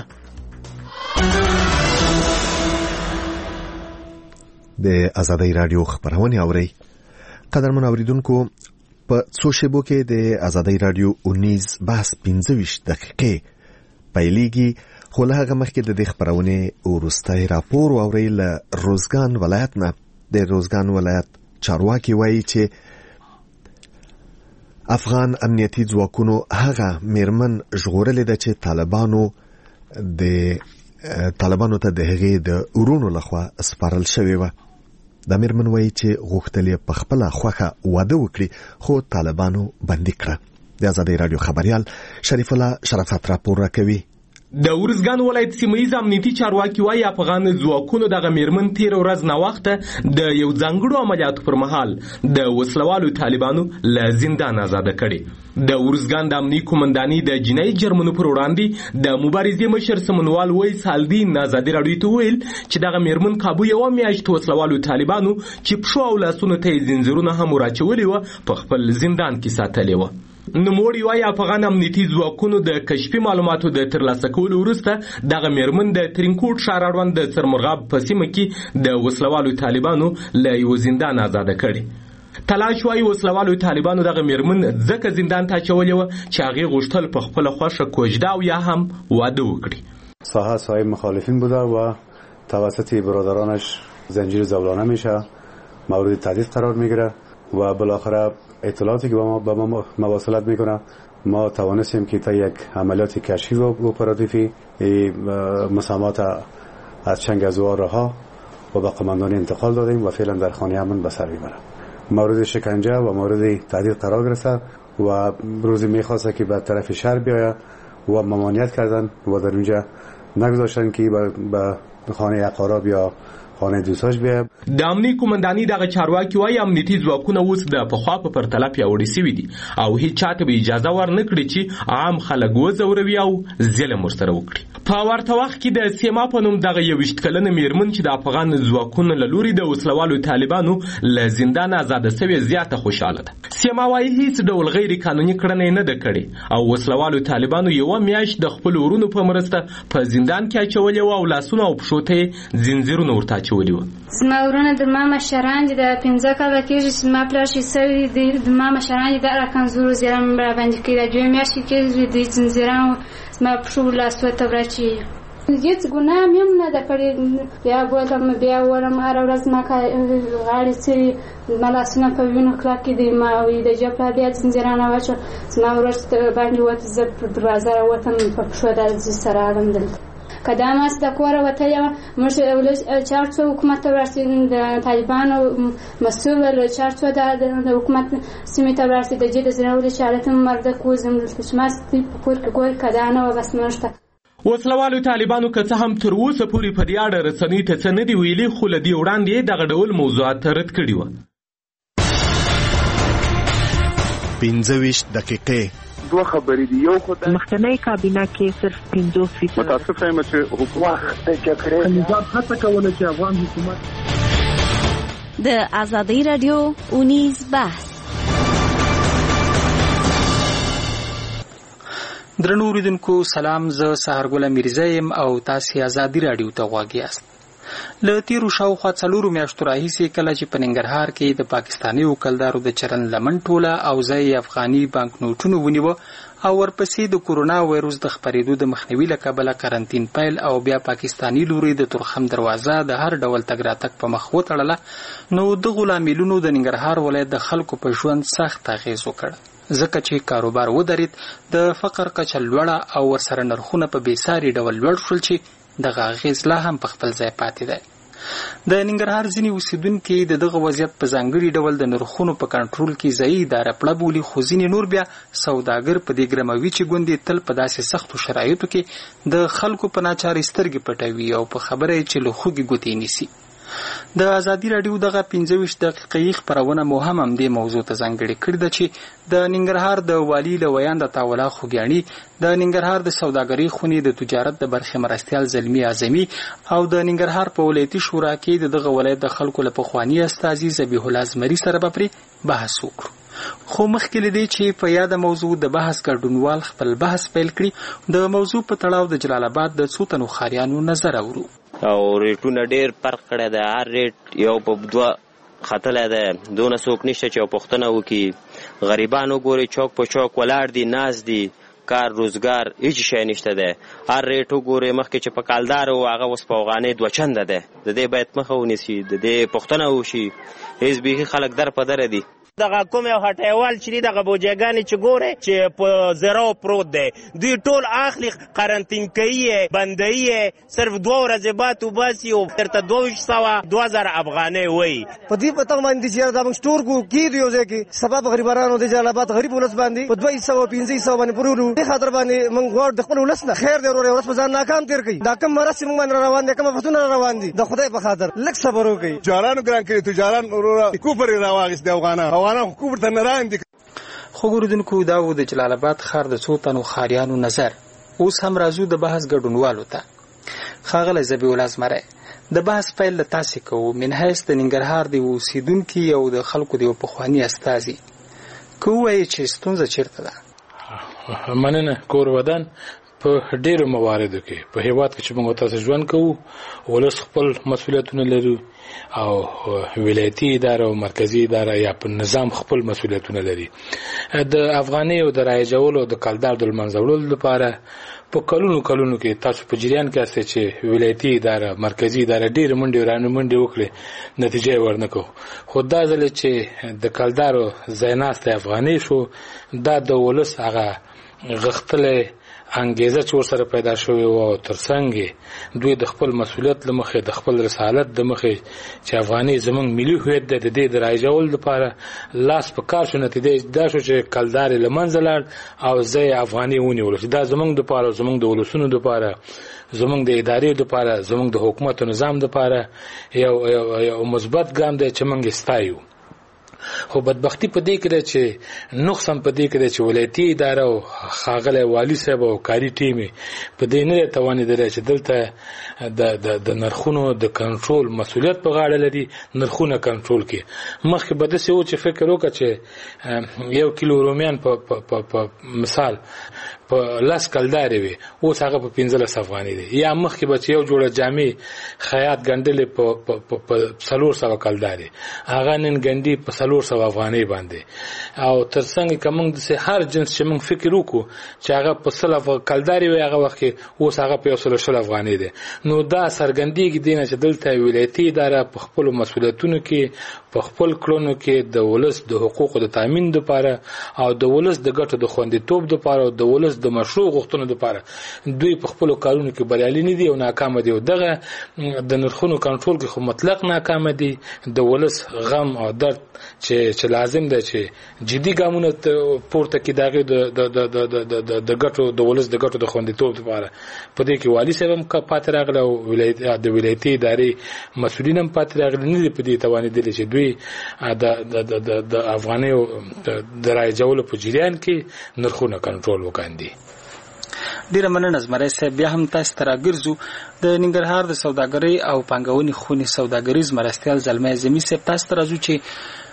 د ازادۍ راډیو خبرونه اوري. قدرمن اوریدونکو په څو شیبو کې د ازادۍ راډیو اونیز بحث پنځه ویشت دقیقې پیلېږي. خو له هغه مخکې د دې خبرونې وروستی راپور واورئ. له روزګان ولایت نه د روزګان ولایت چارواکي وایي چې افغان امنیتي ځواکونو هغه میرمن ژغورلې ده چې طالبانو د طالبانو ته د هغې د ورونو لخوا سپارل شوې وه. د میرمن وایي چې غوښتل یې په خپله خوښه واده وکړي خو طالبانو بندي کړه. د ازادۍ راډیو خبریال شریف الله شرافت راپور راکوي. د ورزګان ولایت سیمه‌یز امنیتي چارواکي وایي افغان ځواکونو دغه میرمن تیر ورځ ناوخته د یو ځانګړو عملیاتو پر مهال د وسلوالو طالبانو له زندان آزاده کړي. د ورزګان د امنیتي قومندانۍ د جنایي جرمونو پر وړاندې د مبارزې مشر سمنوال وایي سالدین ازادي راډیو ته ویل چې دغه میرمن کابو یو میاشت وسلوالو طالبانو چې پښو او لاسونو ته زنجیرونه هم راچولي و په خپل زندان کې ساتلي و. نوموړي وایي افغان امنیتي ځواکونو د کشفي معلوماتو د ترلاسه کولو وروسته دغه میرمن د ترینکوټ ښار اړوند د سرمرغاب په سیمه کې د وسلوالو طالبانو له یو زندان آزاده کړي. تلاش وایي وسلوالو طالبانو دغه میرمن ځکه زندان ته اچولې وه چې هغې غوښتل په خپله خوښه کوژده او یا هم واده وکړي. ساحه صاحب مخالفین بوده و توسط برادرانش زنجیر زولانه میشه، مورد تهدید قرار میگیره و بالاخره اطلاعاتی که با ما با ما مواصلت میکنه ما توانستیم که تا یک عملیات کشفی و اپراتیوی مسامات از چنگ ازوار رها و به قماندانی انتقال دادیم و فعلا در خانه امن به سر میبره. مورد شکنجه و مورد تهدید قرار گرفته و روزی میخواسته که به طرف شهر بیاید و ممانعت کردن و در اونجا نگذاشتن که به خانه اقارب یا خانه دوستاش بیا. د امنیتي قومندانۍ دغه چارواکي وايي امنیتي ځواکونه اوس د پخوا په پرتله پیاوړي شوي دي او هیڅ چاته به اجازه ورنکړي چې عام خلک وځوروي او ظلم ورسره وکړي. په ورته وخت کې د سیما په نوم دغه یوویشت کلنه میرمن چې د افغان ځواکونو له لوري د وسلوالو طالبانو له زندان آزاده شوې زیاته خوشاله ده. سیما وايي هیڅ ډول غیر قانوني کړنې نه ده کړې او وسلوالو طالبانو یوه میاشت د خپل ورونو په مرسته په زندان کې اچولې وه او لاسونه او پښو ته یې ځنځیرونه ورته اچولي وه. زما ورونه د ما مشران دي د پنځه کاله کېږي چې زما پلار شي سوي دي. د ما مشران دي د راکنزورو زیرم راباندې کوي د دوې میاشتې کېږي د ځنځیران زما پښو لاسو ته ورچي. هیڅ ګناه مې هم نه ده کړې. بیا بولم بیا ورم هره ورځ زما غاړې څیري زما لاسونه په وینو کلک دي. ما وایي د جبهه بیا ځنځیرانه واچوه. زما ورځ باندې وته زه په دروازه راوتم په پښو د سره اړم دلته که دا ماست د کوره وتلی وه موږ چارڅو حکومت ته ورسېد د طالبانو مسؤل له چارڅو د حکومت سیمې ته ورسېد د دې د زنولو چې حالت هم مرده کوزم دلته چې ما په کور کې ګوري که دا نه وه بس نشته. وسلوالو طالبانو که څه هم تر اوسه پورې په دې اړه رسنیو ته څه نه دي ویلي خو له دې وړاندې یې دغه ډول موضوعات رد کړي وه. پنځه ویشت دقیقې دوه خبرې دي. یو خو د مخکنۍ کابینه کې صرف پنځوس فیصد متاسف یم چې حکومت د جګړې نظام هڅه کوله چې افغان حکومت د ازادي رادیو اونیز بحث. درنو اوریدونکو سلام، زه سهارګل میرزا یم او تاسو ازادي رادیو ته غواړئ یاست. له تیرو شاوخوا څلورو میاشتو راهیسې کله چې په ننګرهار کې د پاکستاني وکلدارو د چرن لمن ټوله او ځای افغاني بانک نوټونو ونیوه او ورپسې د کورونا وایروس د خپرېدو د مخنیوي له کبله کرنټین پیل او بیا پاکستاني لوري د تورخم دروازه د هر ډول تګ راتګ په مخ وتړله، نو دغو لاملونو د ننګرهار ولایت د خلکو په ژوند سخت اغېز وکړ. ځکه چې کاروبار ودرید، د فقر کچه لوړه او ورسره نرخونه په بېساري ډول لوړ شول چې دغه اغېز لا هم په خپل ځای پاتې دی. د ننګرهار ځینې اوسیدونکي د دغه وضعیت په ځانګړي ډول د نرخونو په کنټرول کې ځایي اداره پړه بولي، خو ځینې نور بیا سوداګر په دې ګرموي چې ګوندې تل په داسې سختو شرایطو کې د خلکو په ناچارۍ سترګې پټوي او په خبره یې چې له خوږې ګوتې نیسي. د ازادي راډیو دغه پنځه ویشت دقیقې خپرونه مو هم همدې موضوع ته ځانګړې کړې ده چې د ننګرهار د والي له ویانده تاولا خوږیاڼي، د ننګرهار د سوداګرۍ خونې د تجارت د برخې مرستیال زلمي اعظمي او د ننګرهار په ولایتي شورا کې د دغه ولایت د خلکو له پخواني استازي ذبیح الله زمري سره به پرې بحث وکړو. خو مخکې له دې چې په یاده موضوع د بحث ګډونوال خپل بحث پیل کړي، د موضوع په تړاو د جلال آباد د څو تنو ښاریانو نظر اورو. او ریټونه ډیر فرق کړی دی، هر ریټ یو په دوه ختلی دی، دونه څوک نشته چې یو پوښتنه وکړي. غریبان وګورئ چوک په چوک ولاړ دي، ناست دي، کار روزګار هیڅ شی نشته دی. هر ریټ وګورئ مخکې چې په کالدار و هغه اوس په افغانۍ دوه چنده دی. د دې باید مخه ونیسي، د دې پوښتنه وشي. هېڅ بیخي خلک در په دره دي. دغه کوم یو هټیوال چې دغه بوجېګانې چې ګوري چې په زیرو پروت دی، دوی ټول اخلي قرنطین کوي بندوي، صرف دوه ورځې بعد وباسي او درته دوه ویشت سوه دوه زره افغانۍ وایي. په دې پتنګ باندې چې دا موږ سټور کو کېدو یو ځای کې سبب غریبانو د جلال آباد غریب ولس باندې په دوه سوه پنځه سوه باندې پرولو. دې خاطر باندې موږ غواړو د خپل ولس نه خیر دی ورور ورس په ځان ناکام تیر کړي. دا کوم مرسته موږ باندې روان دي، کوم فتونه روان دي، د خدای په خاطر لږ صبر وکړئ. جارانو ګران کړي تجاران ورور کوپر راواغست دی افغانان افغانان کوپر ته خو ګوردونکو دا و د جلال آباد ښار د څو تنو ښاریانو نظر. اوس هم راځو د بحث ګډونوالو ته. ښاغلی ذبیح الله زمری، د بحث پیل له تاسې کوو من حیث د ننګرهار د اوسیدونکي او د خلکو د یو پخواني استازي. که ووایې چې ستونزه چیرته ده؟ مننه. کور ودان په ډیرو مواردو کې په هیواد کې چې موږ تاسو ژوند کوو، ولس خپل مسؤلیتونه لري او ولایتي اداره او مرکزی اداره یا په نظام خپل مسؤلیتونه لري. د افغاني او د رایجولو او د کلدار د منځولو لپاره په کلونو کلونو کې تاسو په جریان کې استه چې ولایتي اداره مرکزی اداره ډیر منډي رانه منډي وکړي، نتیجه ورنکو. خو دا ځل چې د کلدار زیناست افغاني شو، دا د ولس هغه غختله انګیزه چې ورسره پیدا شوې و او ترڅنګ دوی د خپل مسولیت لمخې د خپل رسالت د مخې چې افغاني زمونږ ملي هویت د دې د رایجول لپاره لاس په کار شو. نتیجه دا شو چې کلدار له منځه لاړ او زه افغاني ونیول. دا زمونږ لپاره زمونږ د ولسونو لپاره زمونږ د ادارې لپاره زمونږ د حکومت او نظام لپاره یو یو مثبت ګام دی چې موږ ستایو. خو بدبختی په دې کې ده چې نقصان په دې کې ده چې ولایتي اداره او ښاغلی والي صاحب او کاري ټیم په دې نه توانېدلی چې دلته د د د نرخونو د کنټرول مسؤلیت په غاړه لري، نرخونه کنټرول کړي. مخکې به داسې و چې فکر وکړه چې یو کیلو رومیان په مثال په لاس کلدارې وي، اوس هغه په پنځلس افغانۍ دی. یا مخکې به چې یو جوړه جامې خیاط ګنډلې په څلور سوه کلدارې، هغه نن ګنډي په څلور سوه افغانۍ باندې. او تر څنګه که موږ داسې هر جنس چې موږ فکر وکړو چې هغه په سل کلدارې وي، هغه وخت کې اوس هغه په یو سل شل افغانۍ دی. نو دا څرګندېږي دی نه چې دلته ولایتي اداره په خپلو مسؤلیتونو کې په خپل کړنو کې د ولس د حقوقو د تامین لپاره او د ولس د ګټو د خوندیتوب لپاره او د ولس د مشروع غوښتنو لپاره دوی په خپلو کارونو کې بریالي نه دي او ناکامه دي. او دغه د نرخونو کنټرول کې خو مطلق ناکامه دي. د ولس غم او درد چې چې لازم ده چې جدي ګامونه پورته کړي د هغې د ګټو د ولس د ګټو د خوندیتوب لپاره. په دې کې والي صاحب هم پاتې راغلی او د ولایتي ادارې مسؤلین هم پاتې راغلي نه دي په دې توانېدلي چې دوی د افغانیو د رایجولو په جریان کې نرخونه کنټرول وکاندي. ډیره مننه زمری صاحب. بیا هم تاسو ته راګرځو د ننګرهار د سوداګرۍ او پانګونې خونې سوداګریز مرستیال زلمی زمي صاحب. تاسو ته راځو چې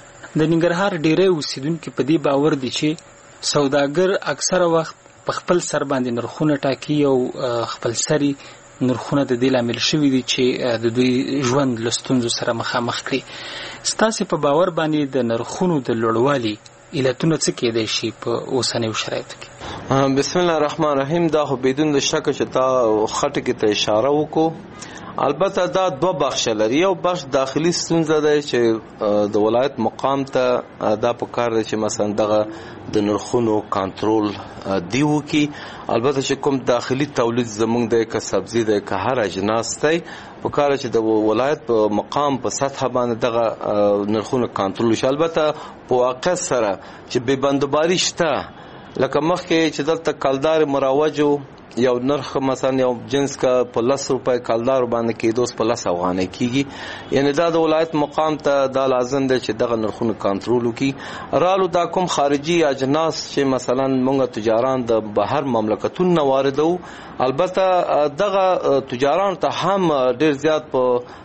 د ننګرهار ډیری اوسیدونکي په دې باور دي چې سوداګر اکثره وخت په خپل سر باندې نرخونه ټاکي او خپل سری نرخونه د دې لامل شوي دي چې د دوی ژوند له ستونزو سره مخامخ کړي. ستاسې په باور باندې د نرخونو د لوړوالي علتونه څه کېدای شي په اوسنیو شرایطو کې؟ بسم الله الرحمن الرحیم. دا خو بدون د شک چې تا خټه کې ته اشاره وکړو. البته دا دوه بخش لري. یو بخش داخلي ستونزه ده چې د ولایت مقام ته دا په کار دی چې مثلا دغه د نرخونو کنټرول دی وکړي. البته چې کوم داخلي تولید زمونږ دی که سبزي دی که هر اجناس دی په کار چې د ولایت په مقام په سطح باندې دغه نرخونه کنټرول شي. البته په واقع سره چې بې بندوباري شته، لکه مخکې چې دلته کلدار مروجو یو نرخ مثلا یو جنس کا په لس روپۍ کلدار باندې کېدو اوس په لس افغانۍ کېږي. یعنې دا د ولایت مقام ته دا لازم دی چې دغه نرخونه کنټرول وکړي. رالو دا کوم خارجي اجناس چې مثلا موږ تجاران د بهر مملکتونو نه واردو، البته دغه تجاران ته هم ډېر زیات په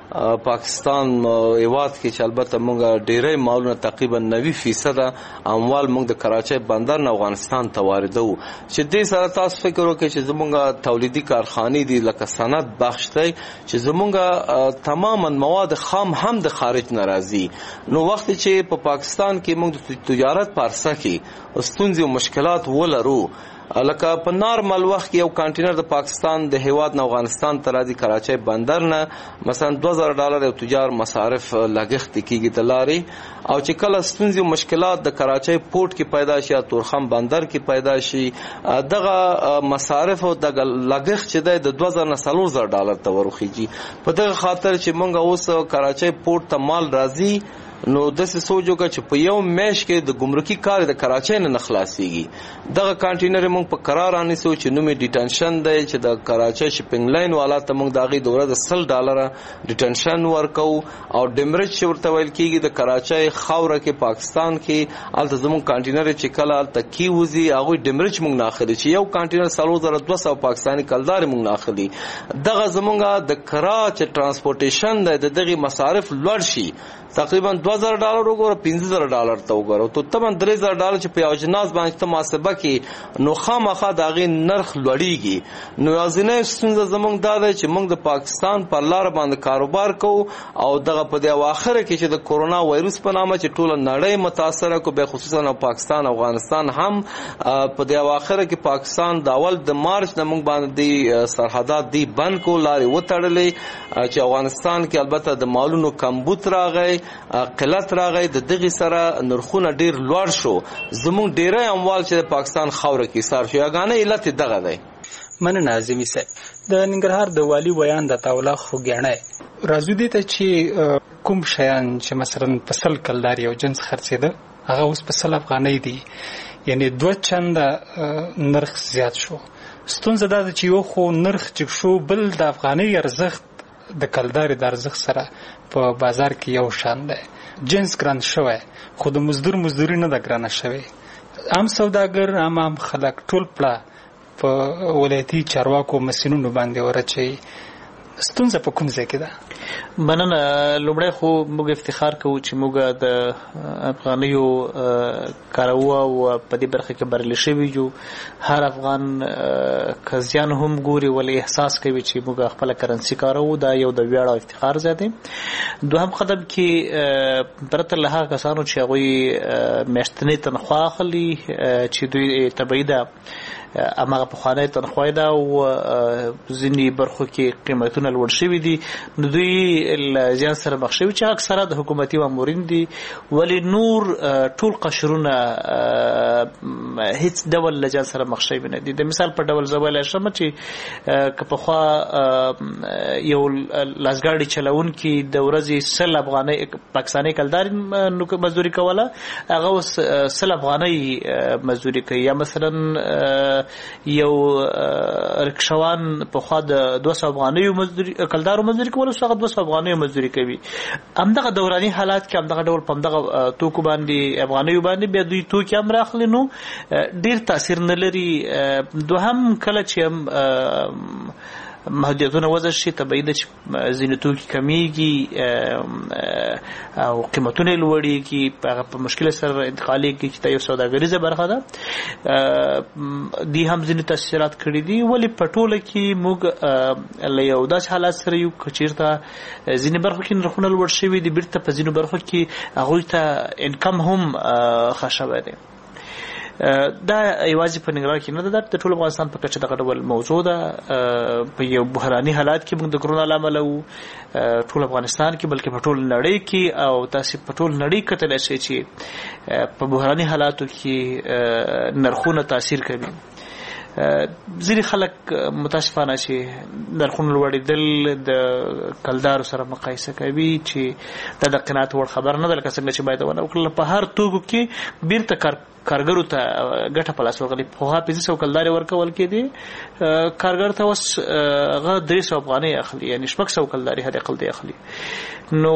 پاکستان هیواد کې چې البته موږ ډېری مالونه تقریبا نوي فیصده اموال موږ د کراچۍ بندر نه افغانستان ته واردو. چې دې سره تاسو فکر وکړئ چې زموږ تولیدي کارخانې دي لکه صنعت بخش دی چې زموږ تماما مواد خام هم د خارج نه راځي. نو وخت چې په پاکستان کې موږ د تجارت په عرصه کې ستونزې او مشکلات ولرو، لکه په نارمل وخت کې یو کانټینر د پاکستان د هیواد نه افغانستان ته راځي کراچۍ بندر نه مثلا دوه زره ډالر یو تجار مصارف لګښت کېږي د لارې. او چې کله ستونزې او مشکلات د کراچۍ پورټ کې پیدا شي یا تورخم بندر کې پیدا شي، دغه مصارف او دغه لګښت چې دی د دوه زره نه څلور زره ډالر ته ورخیږي. په دغه خاطر چې موږ اوس کراچۍ پورټ ته مال راځي نو داسې سوچ وکړه چې په یو میاشت کې د ګمرکي کار د کراچۍ نه نه خلاصېږي. دغه کانټینر موږ په قرار رانیسو چې نوم یې ډیټنشن دی چې د کراچۍ شپینګ لاین والا ته موږ د هغې د ورځې سل ډالره ډیټنشن ورکوو. او ډیمرج چې ورته ویل کېږي د کراچۍ خاوره کې پاکستان کې هلته زموږ کانټینر چې کله هلته کېوځي هغوی ډیمرج موږ نه اخلي چې یو کانټینر څلور زره دوه سوه پاکستاني کلدارې موږ نه اخلي. دغه زموږ د کرا چې ټرانسپورټیشن دی د دغې مصارف لوړ شي تقریبا دوه زره ډالر وګوره پنځه زره ډالر ته وګوره تو تمن درې زره ډالر چې په یو اجناس باندې ته محاسبه کې نو خامخا د هغې نرخ لوړېږي. نو یوازینۍ ستونزه زموږ دا دی چې موږ د پاکستان پر لاره باندې کاروبار کوو او دغه په دې اواخره کې چې د کورونا وایروس په نامه چې ټوله نړۍ متاثره کو به خصوصا پاکستان افغانستان هم په دې اواخره کې پاکستان د اول د مارچ نه موږ باندې سرحدات دی بند کو لارې وتړلې چې افغانستان کې البته د مالونو کمبود راغی قلت راغی د دغې سره نرخونه ډیر لوړ شو. زموږ ډیری اموال چې د پاکستان خاوره کې ایسار شو. یګانه علت دغه دی. مننه اعظمي صاحب. د ننګرهار د والي بیان د تاوله خوګیاڼه راځو دي ته چې کوم شیان چې مثلا په سل کلدار یو جنس خرڅېده هغه اوس په سل افغانۍ دي، یعنی دوه چنده نرخ زیات شو. ستونزه دا ده چې یو خو نرخ چې شو، بل د افغانۍ ارزښت د کلدار د ارزښت سره په بازار کې یو شان دی. جنس ګران شوی خو د مزدور مزدوري نه ده ګرانه شوی. عام سوداګر عام عام خلک ټول پړه په ولایتي چارواکو مسینونو باندې ورچي. ستونزه په کوم ځای کې ده؟ مننه. لومړی خو موږ افتخار کوو چې موږ د افغانیو کارو او په دې برخه کې بریالي شوي یو. هر افغان که زیان هم ګوري ولې احساس کوي چې موږ خپله کرنسي کارو. دا یو د ویاړ او افتخار ځای دی. دوهم قدم کې پرته له هغه کسانو چې هغوی میاشتنۍ تنخوا اخلي چې دوی طبیعي ده امغه پخوانی تنخواه ده او ځینې برخو کې قیمتونه لوړ شوي دي، نو دوی له زیان سره مخ شوي چې اکثره د حکومتي مامورین دي. ولې نور ټول قشرونه هیڅ ډول له زیان سره مخ شوي نه دي. د مثال په ډول زه ویلی شم چې که پخوا یو لاسګاډي چلونکي د ورځې سل افغانۍ پاکستاني کلدار مزدوري کوله، هغه اوس سل افغانۍ مزدوري کوي. یا مثلا یو رکشوان په خوا د دوه سوه افغانیو مزدوري کلدارو مزدوري کول، اوس هغه دوه سوه افغانیو مزدوري کوي. همدغه دوراني حالات کې همدغه ډول په همدغه توکو باندې افغانیو باندې بیا دوی توکي هم راخلي، نو ډېر تاثیر نه لري. دوهم کله چې هم محدودیتونه وضع شي طبیعي ده چې ځینې توکي کمیږي او قیمتونه یې لوړېږي، هغه په مشکل سره انتقالېږي چې دا یو سوداګریزه برخه ده. دې هم ځینې تاثیرات کړي دي. ولې په ټوله کې موږ له یو داسې حالات سره یو که چېرته ځینې برخو کې نرخونه لوړ شوي دي، بیرته په ځینو برخو کې هغوی ته انکم هم ښه شوی دی. دا یوازې په ننګرهار کې نه ده، د ټول افغانستان په کچه دغه ډول موضوع ده. په یو بحراني حالات کې موږ د کرونا له امله وو ټول افغانستان کې، بلکې په ټول نړۍ کې، او تاسې په ټول نړۍ کتلی شئ چې په بحراني حالاتو کې نرخونه تاثیر کوي. ځینې خلک متاسفانه چې نرخونه لوړېدل د کلدارو سره مقایسه کوي چې دا د قناعت وړ خبر نه ده. لکه څنګه چې باید ونه وکړل په هر توکو کې بیرته کار کارګرو ته ګټه په لاس ورغلې. پخوا پنځه سوه کلدارې ورکول کېدې، کارګر ته اوس هغه درې سوه افغانۍ اخلي، یعنې شپږ سوه کلدارې حد اقل دی اخلي. نو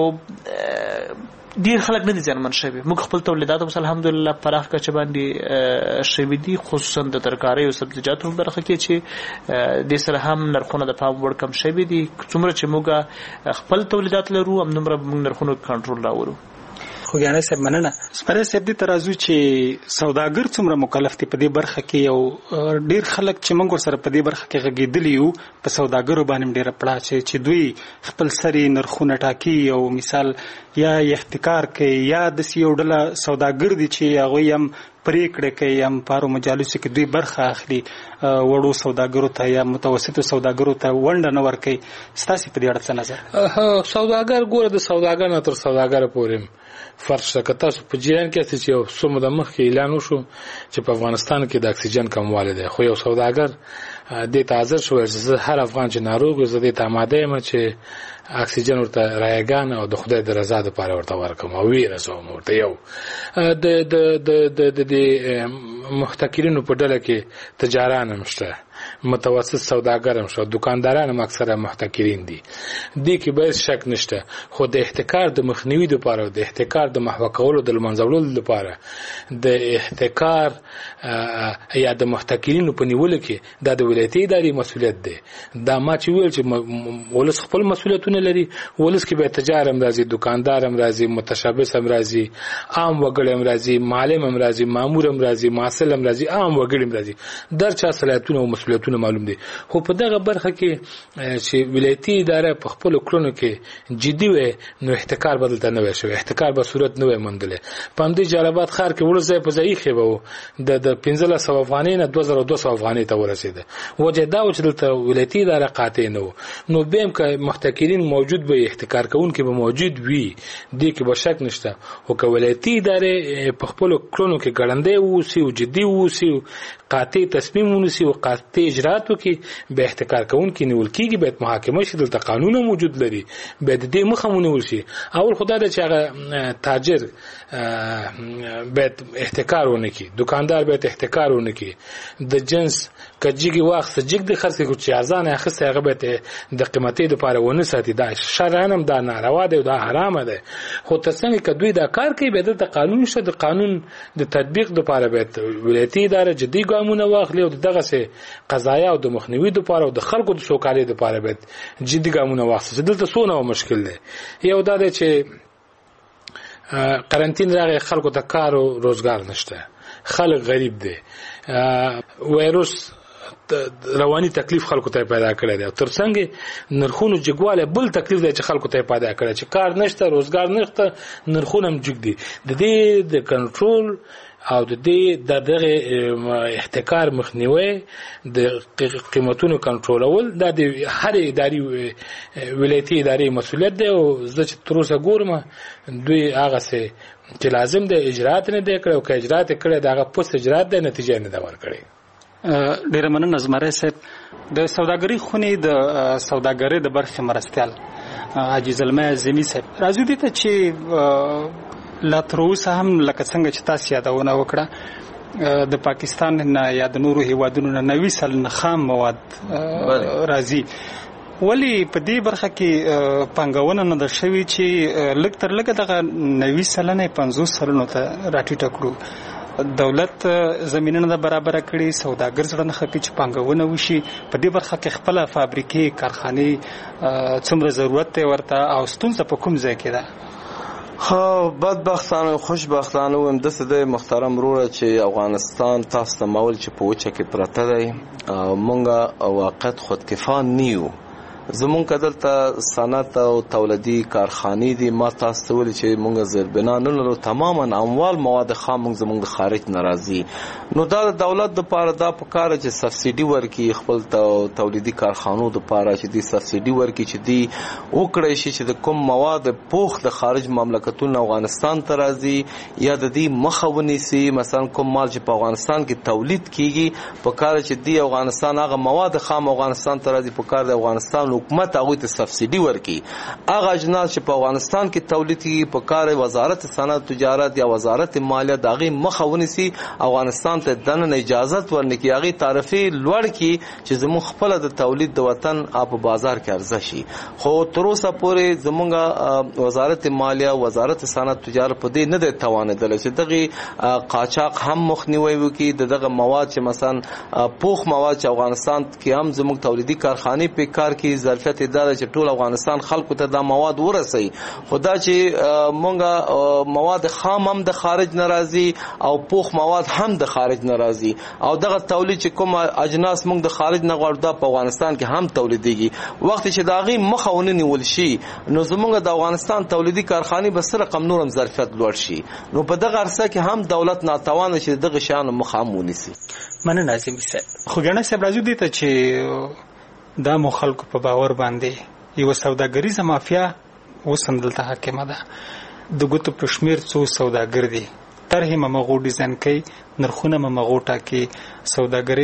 ډیر خلک نه دي ځانمن شوي. موږ خپل تولیدات اوس الحمدلله پراخ کچه باندې شوي دي، خصوصا د ترکارۍ او سبزیجاتو برخه کې چې د سره هم نرخونه د پام وړ کم شوي دي. څومره چې موږ خپل تولیدات لرو همدومره موږ نرخونو کنټرول راوړو. خوګیاڼی صاحب مننه. سپاره صاحب دې ترازو چې سوداګر څومره مکلف دي په دې برخه کې، او ډیر خلک چې موږ سره په دې برخه کې غږیدلی یو په سوداګرو باندې ډیر پړه چې دوی خپل سری نرخونه ټاکي، او مثال یا احتکار کوي یا د یو ډله سوداګر دي چې هغه هم پریکړه کوي، هم پارو مجالس کې دوی برخه اخلي، وړو سوداګرو ته یا متوسطو سوداګرو ته ونډه نه ورکوي. ستاسو په دې اړه څه نظر؟ سوداګر ګوره د سوداګر نه تر سوداګر پورې فرق شته. که تاسو په جریان کې چې یو څو موده مخکې اعلان وشو چې په افغانستان کې د اکسیجن کموالی دی، خو یو سوداګر دې ته حاضر شو چې هر افغان چې ناروغ زه دې ته آماده یم چې اکسیجن ورته رایګان او د خدای د رضا لپاره ورته ورکوم او ویې رسوم ورته. یو د د د د محتکرینو په ډله کې تجاران هم شته، متوسط سوداګر هم شته، دکانداران هم اکثره محتکرین دي. دې کې باید شک نشته، خو د احتکار د مخنیوي لپاره، د احتکار د محو کولو د منځولو لپاره، د احتکار یا د محتکرینو په نیولو کې دا د ولایتي ادارې مسؤلیت دی. دا ما چې ویل چې ولس خپل مسؤلیتونه لري، ولس کې به تجار هم راځي، دکاندار هم راځي، متشبث هم راځي، عام وګړي هم راځي، معلم هم راځي، مامور هم راځي، محصل هم راځي، عام وګړي هم راځي. در چا صلاحیتونه او مسؤلیتونه معلوم دي. خو په دغه برخه کې چې ولایتي اداره په خپل کړنو کې جدي وي، نو احتکار بدلته نه وي شوی، احتکار به صورت نه وي موندلی. په همدې جلالاباد ښار کې وړو ځای په ځای ایښی به و، د پنځلس سوه افغانۍ نه دوه زره دوه سوه افغانۍ ته ورسېده. وجه دا و چې دلته ولایتي اداره قاطع نه و. نو بیا هم که محتکرین موجود به، احتکار کوونکي به موجود وي، دې کې به شک نشته. خو که ولایتي ادارې په خپلو کړنو کې ګړندی واوسي او جدي واوسي، قاطع تصمیم ونیسي او قاطع اجرات وکي به احتکار کوونکي نیول کیږي به محاکمه شي دلته قانون موجود لري به د دې مخه مونږ شي اول خدای د چې هغه تاجر به احتکار ونکي دکاندار به احتکار ونکي د جنس کجګي واخ سجګ د خرڅ کو چې ارزان اخیسته هغه به د قیمتي د پاره ونه ساتي دا شرعنم دا ناروا دی دا حرام دی خو ترڅنګ کدوې دا کار کوي به د قانون شته د قانون د تطبیق د پاره به ولایتي اداره جدي ګامونه واخلي او دغه سه قضایا او د مخنیوي د پاره او د خلکو د سوکالۍ د پاره به جدي ګامونه واخلي دلته سونه مشکل دی یو دا دی چې قرنطین راغی خلکو ته کار او روزګار نشته خلک غریب دي وایروس رواني تکلیف خلکو ته پیدا کړی دی ترڅنګ نرخونو جګواله بل تکلیف دی چې خلکو ته پیدا کړی چې کار نشته روزګار نشته نرخونه هم جګ دي د دې د کنټرول او د دې د دغه احتکار مخنیوي د قیمتونو کنټرولول د هر اداري ولایتي اداري مسولیت دی او زه چې تر اوسه ګورم دوی هغه څه چې لازم دی اجرات نه دی کړو او که اجرات کړي دغه پوس اجرات د نتیجه نه دا ورکړي ډیره مننه زمره صاحب د سوداګری خونې د سوداګری د برخې مرستيال حاجی زلمه زمي صاحب راځو دي ته چې لا تر اوسه هم لکه څنګه چې تاسو یادونه وکړه د پاکستان نه یا د نورو هیوادونو نه نوي سل نه خام مواد راځي ولی په دې برخه کې پنګونه نه د شوی چې لږ تر لږه دغه نوي سلنه پنځوس سلنو ته راټیټ کړو دولت زمينه نه برابر کړي سوداګر سره نه خپي چې پنګونه وشي په دې برخه کې خپل فابریکې کارخانه څومره ضرورت دی ورته او ستونزه په کوم ځای کې ده ها بدبختانه خوشبختانه ویم د سده محترم وروره چې افغانستان تاسو ته مول چې په وچه کې پراته دی مونږه واقعیت خودکفا نیو زمون کدلته صنعت او تولیدي کارخانې دي ما تاسو ته ویل چې مونږ زربنا نه لرو تماما اموال مواد خام مونږ زمونږ خارج ناراضي نو دا د دولت د پاره دا په کار چې سبسيډي ورکي خپل تولیدي کارخانو د پاره چې دي سبسيډي ورکي چې دي وکړي شي چې د کوم مواد پوخ د خارج مملکتونو افغانستان ته راځي یا د دې مخاوني سي مثلا کوم مال چې په افغانستان کې تولید کیږي په کار چې دي افغانستان هغه مواد خام افغانستان ته راځي په کار د افغانستان حکومت هغه ته سبسيډي ورکي هغه اجناس چې په افغانستان کې تولید کیږي په کار وزارت صنعت تجارت یا وزارت مالیه دغه مخاوني سي افغانستان ته دنه اجازه ورنکي هغه تعرفي لوړ کی چې زموږ خپل د تولید د وطن په بازار کې ارزښت شي خو تر اوسه پورې زموږ وزارت مالیه وزارت صنعت تجارت په دې نه د توانیدل چې دغه قاچاق هم مخنیوي وکي دغه مواد چې مثلا پوخ مواد چې افغانستان کې هم زموږ تولیدي کارخانه په کار کې ظرفیت اداره چې ټول افغانستان خلکو ته دا مواد ورسي خدا چې مونږه مواد خام هم د خارج ناراضي او پوخ مواد هم د خارج ناراضي او دغه تولید چې کوم اجناس مونږ د خارج نه غواړو د افغانستان کې هم تولیديږي وخت چې داغي مخاوني نیول شي نو زمونږ د افغانستان تولیدي کارخانه به سره کم نورم ظرفیت لوړ شي نو په دغه عرصه کې هم دولت ناتوان شي دغه شان مخامونی سي مننه ناظم صاحب خو ګڼه صاحب راځو دي ته چې دا مو خلکو په باور باندې یو سوداګریزه مافیا وسم دلته حاکمه ده د ګوتو په شمیر څو سوداګر دي طرحه مغو ډیزاین کوي نرخونه مغو ټاکي سوداګری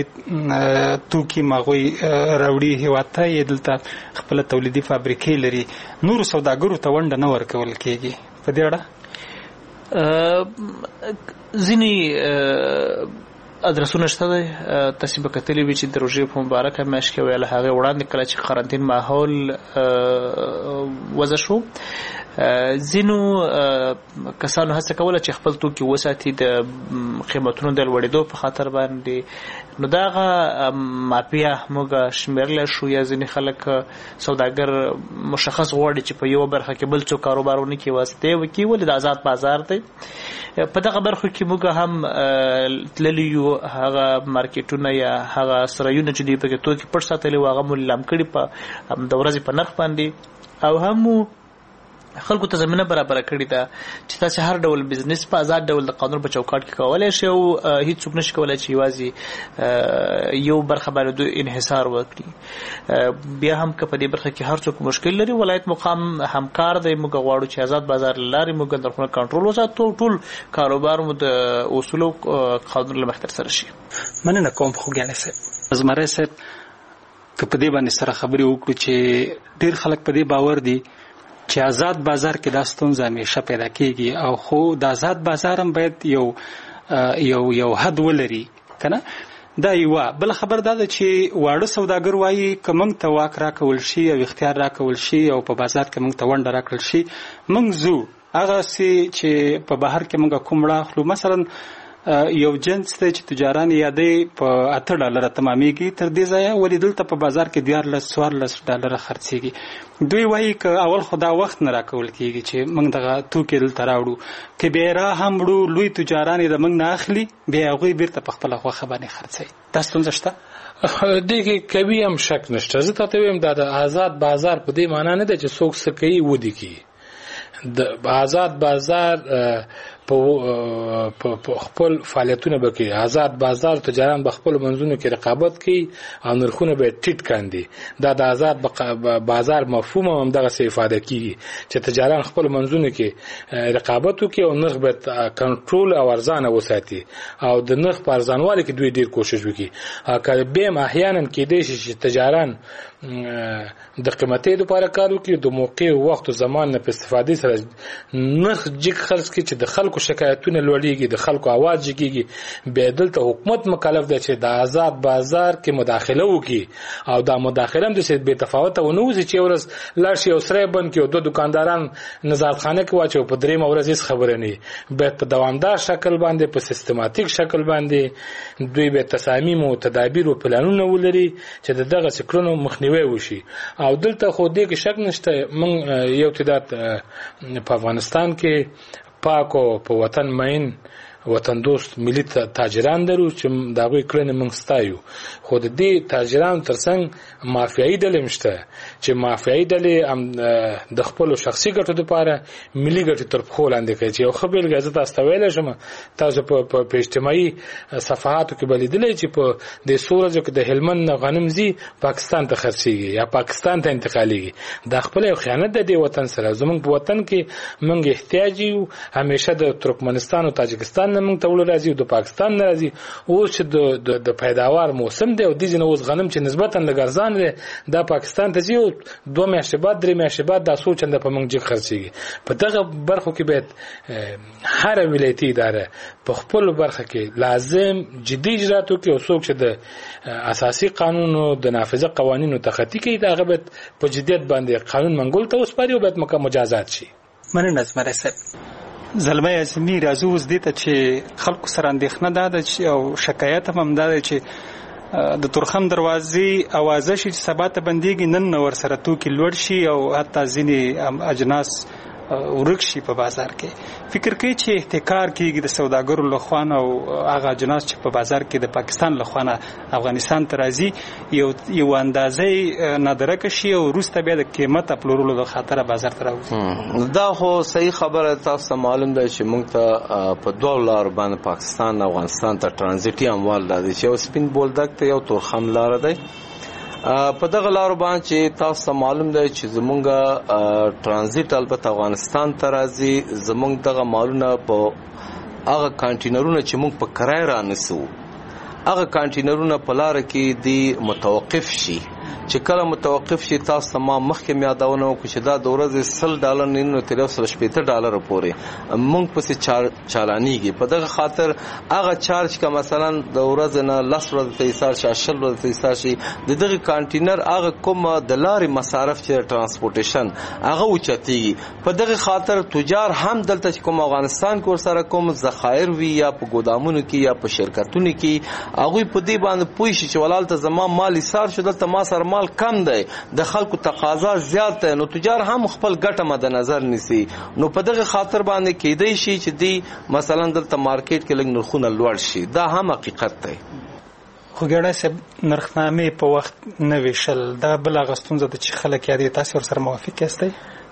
توکي مغوي راوړي هواته یې دلته خپل تولیدي فابریکې لري نور سوداګرو ته ونډه نه ورکول کیږي په دې اړه ځینی ادرسونه شته دی تاسو به کتلی وی چې د روژې په مبارکه میاشت کې ویل هغه وړاندې کله چې قرنطین ماحول وضع شو ځینو کسانو هڅه کوله چې خپل توکي وساتي د قیمتونو د لوړېدو په خاطر باندې نو داغه مافیا موږ شمیرل شو یا ځینې خلک سوداګر مشخص غواړي چې په یو برخه کې بل څه کاروبارونه کې واسطه وکي ولې د آزاد بازار دی په دغه برخه کې موږ هم تللی یو هغه مارکیټونه یا هغه سرایونه چې دی په کې توکي پټ ساتلي واغه مو لام کړي په د ورځې په نرخ باندې او هم خلکو ته زمينه برابر کړی ده چې تاسو هر ډول بزنس په آزاد ډول د قانون په چوکاټ کې کولای شئ او هیڅ څوک نشي کولای چې یوازې یو برخه باندې انحصار وکړي. بیا هم که په دې برخه کې هر څوک مشکل لري ولایت مقام همکار دی. موږ غواړو چې آزاد بازار لاري موږ درخونه کنټرول وساتو ټول کاروبار مو د اصولو قانون له مخې سره شي. مننه کوم خو ګانې سه زمره سه که په دې باندې سره خبرې وکړو چې ډیر خلک په دې باور دي چې آزاد بازار کې دا ستونزه همیشه پیدا کیږي او خو د آزاد بازار هم باید یو یو یو حد ولري کنه. دا یو بل خبر دا ده چې واړه سوداګر وایي کومنګ ته واک راکول شي او اختیار راکول شي او په بازار کې موږ ته ونډه راکړل شي موږ زو هغه سي چې په بهر کې موږ کومړه خلو مثلا یو جنس ته چې تجاران یادې په اته ډالر تمامېږي تر دې ځای ولې دلته په بازار کې دیارلس څوارلس ډالر خرڅېږي. دوی وایي که اول خدا وخت نه راکول کېږي چې موږ دغه توکي دلته راوړو که بیا را هم وړو لوی تجاران یې د موږ نه اخلي بیا هغوی بیرته په خپله خوښه باندې خرڅوي. دا ستونزه شته؟ دې کې کوي هم شک نشته. زه تاته وایم دا د آزاد بازار په دې معنا نه ده چې څوک څه کوي ودې کوي. د آزاد بازار په خپل فعالیتونه به کوي. آزاد بازار تجاران به خپل منځونو کې رقابت کوي او نرخونه به ټیټ کاندي. دا د آزاد بازار مفهوم هم دغه څه ifade کیږي چې تجاران خپل منځونو کې رقابت وکړي او نرخ به کنټرول او ارزانه وساتي او د نرخ په ارزانوالي کې دوی ډیر کوشش وکړي. که به احیانا کېدای شي چې تجاران د قیمتي لپاره کار وکړي د موقع او وخت او زمان نه په استفادې سره نرخ جګ خرڅ کړي چې د خلکو شکایتونه لوړیږي د خلکو आवाज جګیږي. به دلته حکومت مکلف دی چې د آزاد بازار کې مداخله وکړي او دا مداخله هم د څه به تفاوت ونه وځي چې ورځ لاړ شي او سره بند کې او دوه دکانداران نظارتخانه کې واچو په درې مورز هیڅ خبره نه به په دوامدار شکل باندې په سیستماتیک شکل باندې دوی به تصامیم او تدابیر او پلانونه ولري چې دغه سکرونو مخنیوي وشي. او دلته خو دې کې شک نشته من یو تعداد په افغانستان کې پاک او په وطن مین وطن دوست ملي تاجران درو چې دا غوي کړنه موږ ستایو. خو د دې تاجرانو ترڅنګ مافیایي ډلې مشته چې مافیایي ډلې د خپل شخصي ګټو لپاره ملي ګټې تر پخو لاندې کوي. چې یو خبر غزه تاسو ته ویل شم تاسو په اجتماعي صفحاتو کې بلیدلې چې په د سورجو کې د هلمند غنم زی پاکستان ته خرڅيږي یا پاکستان ته انتقالېږي. دا خپل یو خیانت د دې وطن سره. زموږ په وطن کې موږ احتیاج یو همیشه د ترکمنستان او تاجکستان موږ ته ول راځي او د پاکستان نه راځي. اوس چې د د پیداوار موسم دی او د جن اوس غنم چې نسبتا لګرزان دی دا پاکستان ته ځي دوه میاشتې بعد درې میاشتې بعد دا سوچند په موږ جګ خرڅيږي. په دغه برخو کې باید هر ولایتي اداره په خپل برخه کې لازم جدي اجرات وکړي او څوک چې د اساسي قانون او د نافذه قوانینو تخطي کوي دا غبط په جديت باندې قانون منګول ته وسپاري او باید مکه مجازات شي. مننه زمره زلمه ازمی راځو اوس دې ته چې خلکو سره اندېښنه ده چې او شکایت هم ده چې د تورخم دروازې اوازه شي چې سبا ته بنديږي نن ور سره توکي لوړ شي او حتی ځینې اجناس ورک شي په بازار کې. فکر کوي چې احتکار کیږي د سوداګرو لخوا او هغه اجناس چې په بازار کې د پاکستان لخوا افغانستان ته راځي یو یو اندازې نادره شي او وروسته بیا د قیمت پلورلو د خاطر بازار ته راوځي. دا خو صحیح خبره تاسو معلوم ده چې موږ ته په دوه لار باندې پاکستان او افغانستان ته ترانزیټي اموال راځي چې یو سپین بولدک ته یو تورخم لار ده. په دغه لار باندې چې تاسو معلوم دی چې زمونږ ترانزیت البته افغانستان ته راځي زمونږ دغه مالونه په هغه کانټینرونه چې موږ په کرای رانسو هغه کانټینرونه په لار کې دی متوقف شي. چې کله متوقف شي تاسو ما مخکې یادونه وکړه چې دا د ورځې سل ډالر نه نو تر اوسه شپږ ډالر پورې موږ پسې چالانيږي. په دغه خاطر هغه چارج کا مثلا د ورځې نه لس ورځې ته ایثار شي شل ورځې ته ایثار شي د دغه کانټینر هغه کوم د لارې مصارف چې ترانسپورټیشن هغه اوچتيږي. په دغه خاطر تجار هم دلته چې کوم افغانستان کو سره کوم ذخایر وی یا په ګودامونو کې یا په شرکتونو کې هغه په دې باندې پوي شي چې ولالته زما مال ایثار شو دلته ما سره مال کم دی د خلکو تقاضا زیات ده نو تجار هم خپل ګټه مد نظر نیسي. نو په دغه خاطر باندې کېدای شي چې دی مثلا دلته مارکیټ کې لږ نرخونه لوړ شي. دا هم حقیقت دی. خو ګړه سه نرخنامې په وخت نه ویشل دا بل غستونزه د چې خلک یادې تاسو سره موافق یاستئ؟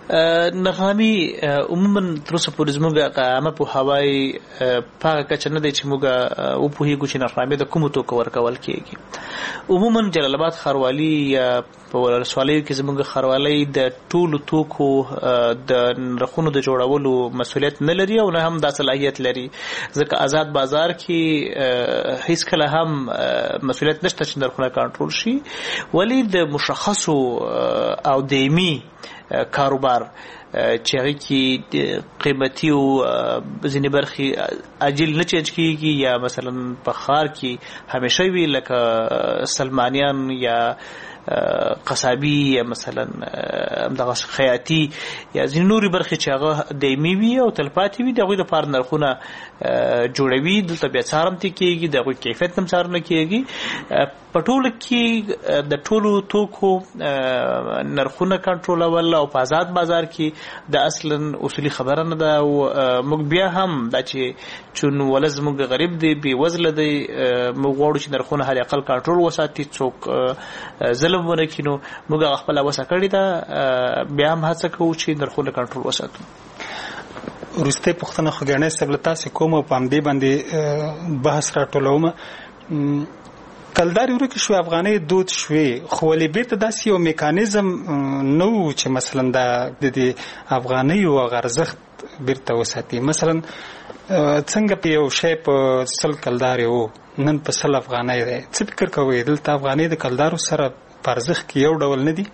نغامي عموما تر اوسه پورې زموږ عامه پوهاوی په هغه کچه نه دی چې موږ وپوهېږو چې نغامې د کومو توکو ورکول کېږي. عموما جلال آباد ښاروالي یا په ولسوالیو کې زموږ ښاروالۍ د ټولو توکو د نرخونو د جوړولو مسؤلیت نه لري او نه هم دا صلاحیت لري، ځکه آزاد بازار کې هیڅکله هم مسؤلیت نشته چې نرخونه کنټرول شي، ولی د مشخصو او دایمي کاروبار چې هغه کې قیمتي او ځینې برخې عاجل نه چینج کیږي یا مثلا په ښار کې همیشه وي لکه سلمانیان یا قصابي یا مثلا دغه خیاطي یا ځینې نورې برخې چې هغه دایمي وي او تلپاتې وي، د هغوی دپاره نرخونه جوړوي. دلته بیا څارم ته کېږي، د هغوی کیفیت هم څارنه کېږي. په ټوله کې د ټولو توکو نرخونه کنټرولول او په آزاد بازار کې د اصلا اصولي خبره نه ده. او موږ بیا هم دا چې چون ولز موږ غریب دی، بې وزله دی، موږ غواړو چې نرخونه حد اقل کنټرول وساتي، څوک ظلم ونه کړي. نو موږ هغه خپله وسه کړې ده، بیا هم هڅه کوو چې نرخونه کنټرول وساتو. وروستۍ پوښتنه خو ګڼې صاحب له تاسې کوم او په همدې باندې بحث راټولوم. کلدارې ورکې شوې، افغانۍ دود شوې، خو ولې بیرته داسې یو میکانیزم نه و چې مثلا د دې افغانیو هغه ارزښت بیرته وساتي. مثلا څنګه په یو شی په سل کلدارې و، نن په سل افغانۍ دی، څه فکر کوئ دلته افغانۍ د کلدارو سره په ارزښت کې یو ډول نه دي؟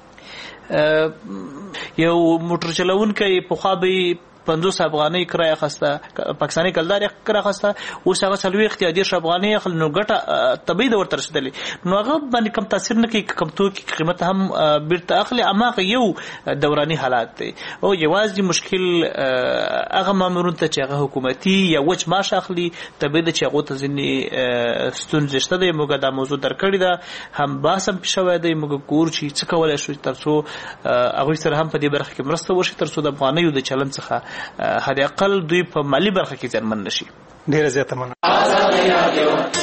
یو موټر چلونکی پخوا به پنځوس افغانۍ کرایه اخیسته، پاکستاني کلدار یې کرایه اخیسته، اوس هغه څلوېښت یا دېرش افغانۍ اخلي. نو ګټه طبیعي ده ورته رسېدلې، نو هغه باندې کم تاثیر نه کوي، کم توکي قیمت هم بیرته اخلي. هماغه یو دوراني حالات دی. او یوازې مشکل هغه مامورون ته چې هغه حکومتي یا وچ معاش اخلي، طبیعي ده چې هغو ته ځینې ستونزې شته دی. موږ دا موضوع درک کړې ده، هم بحث هم پېښ شوی دی. موږ ګورو چې څه کولی شو تر څو هغوی سره هم په دې برخه کې مرسته وشي، تر څو د افغانیو د چلن څخه حد اقل دوی په مالی برخه کې ځانمن نشي. ډیره زیاته مننه.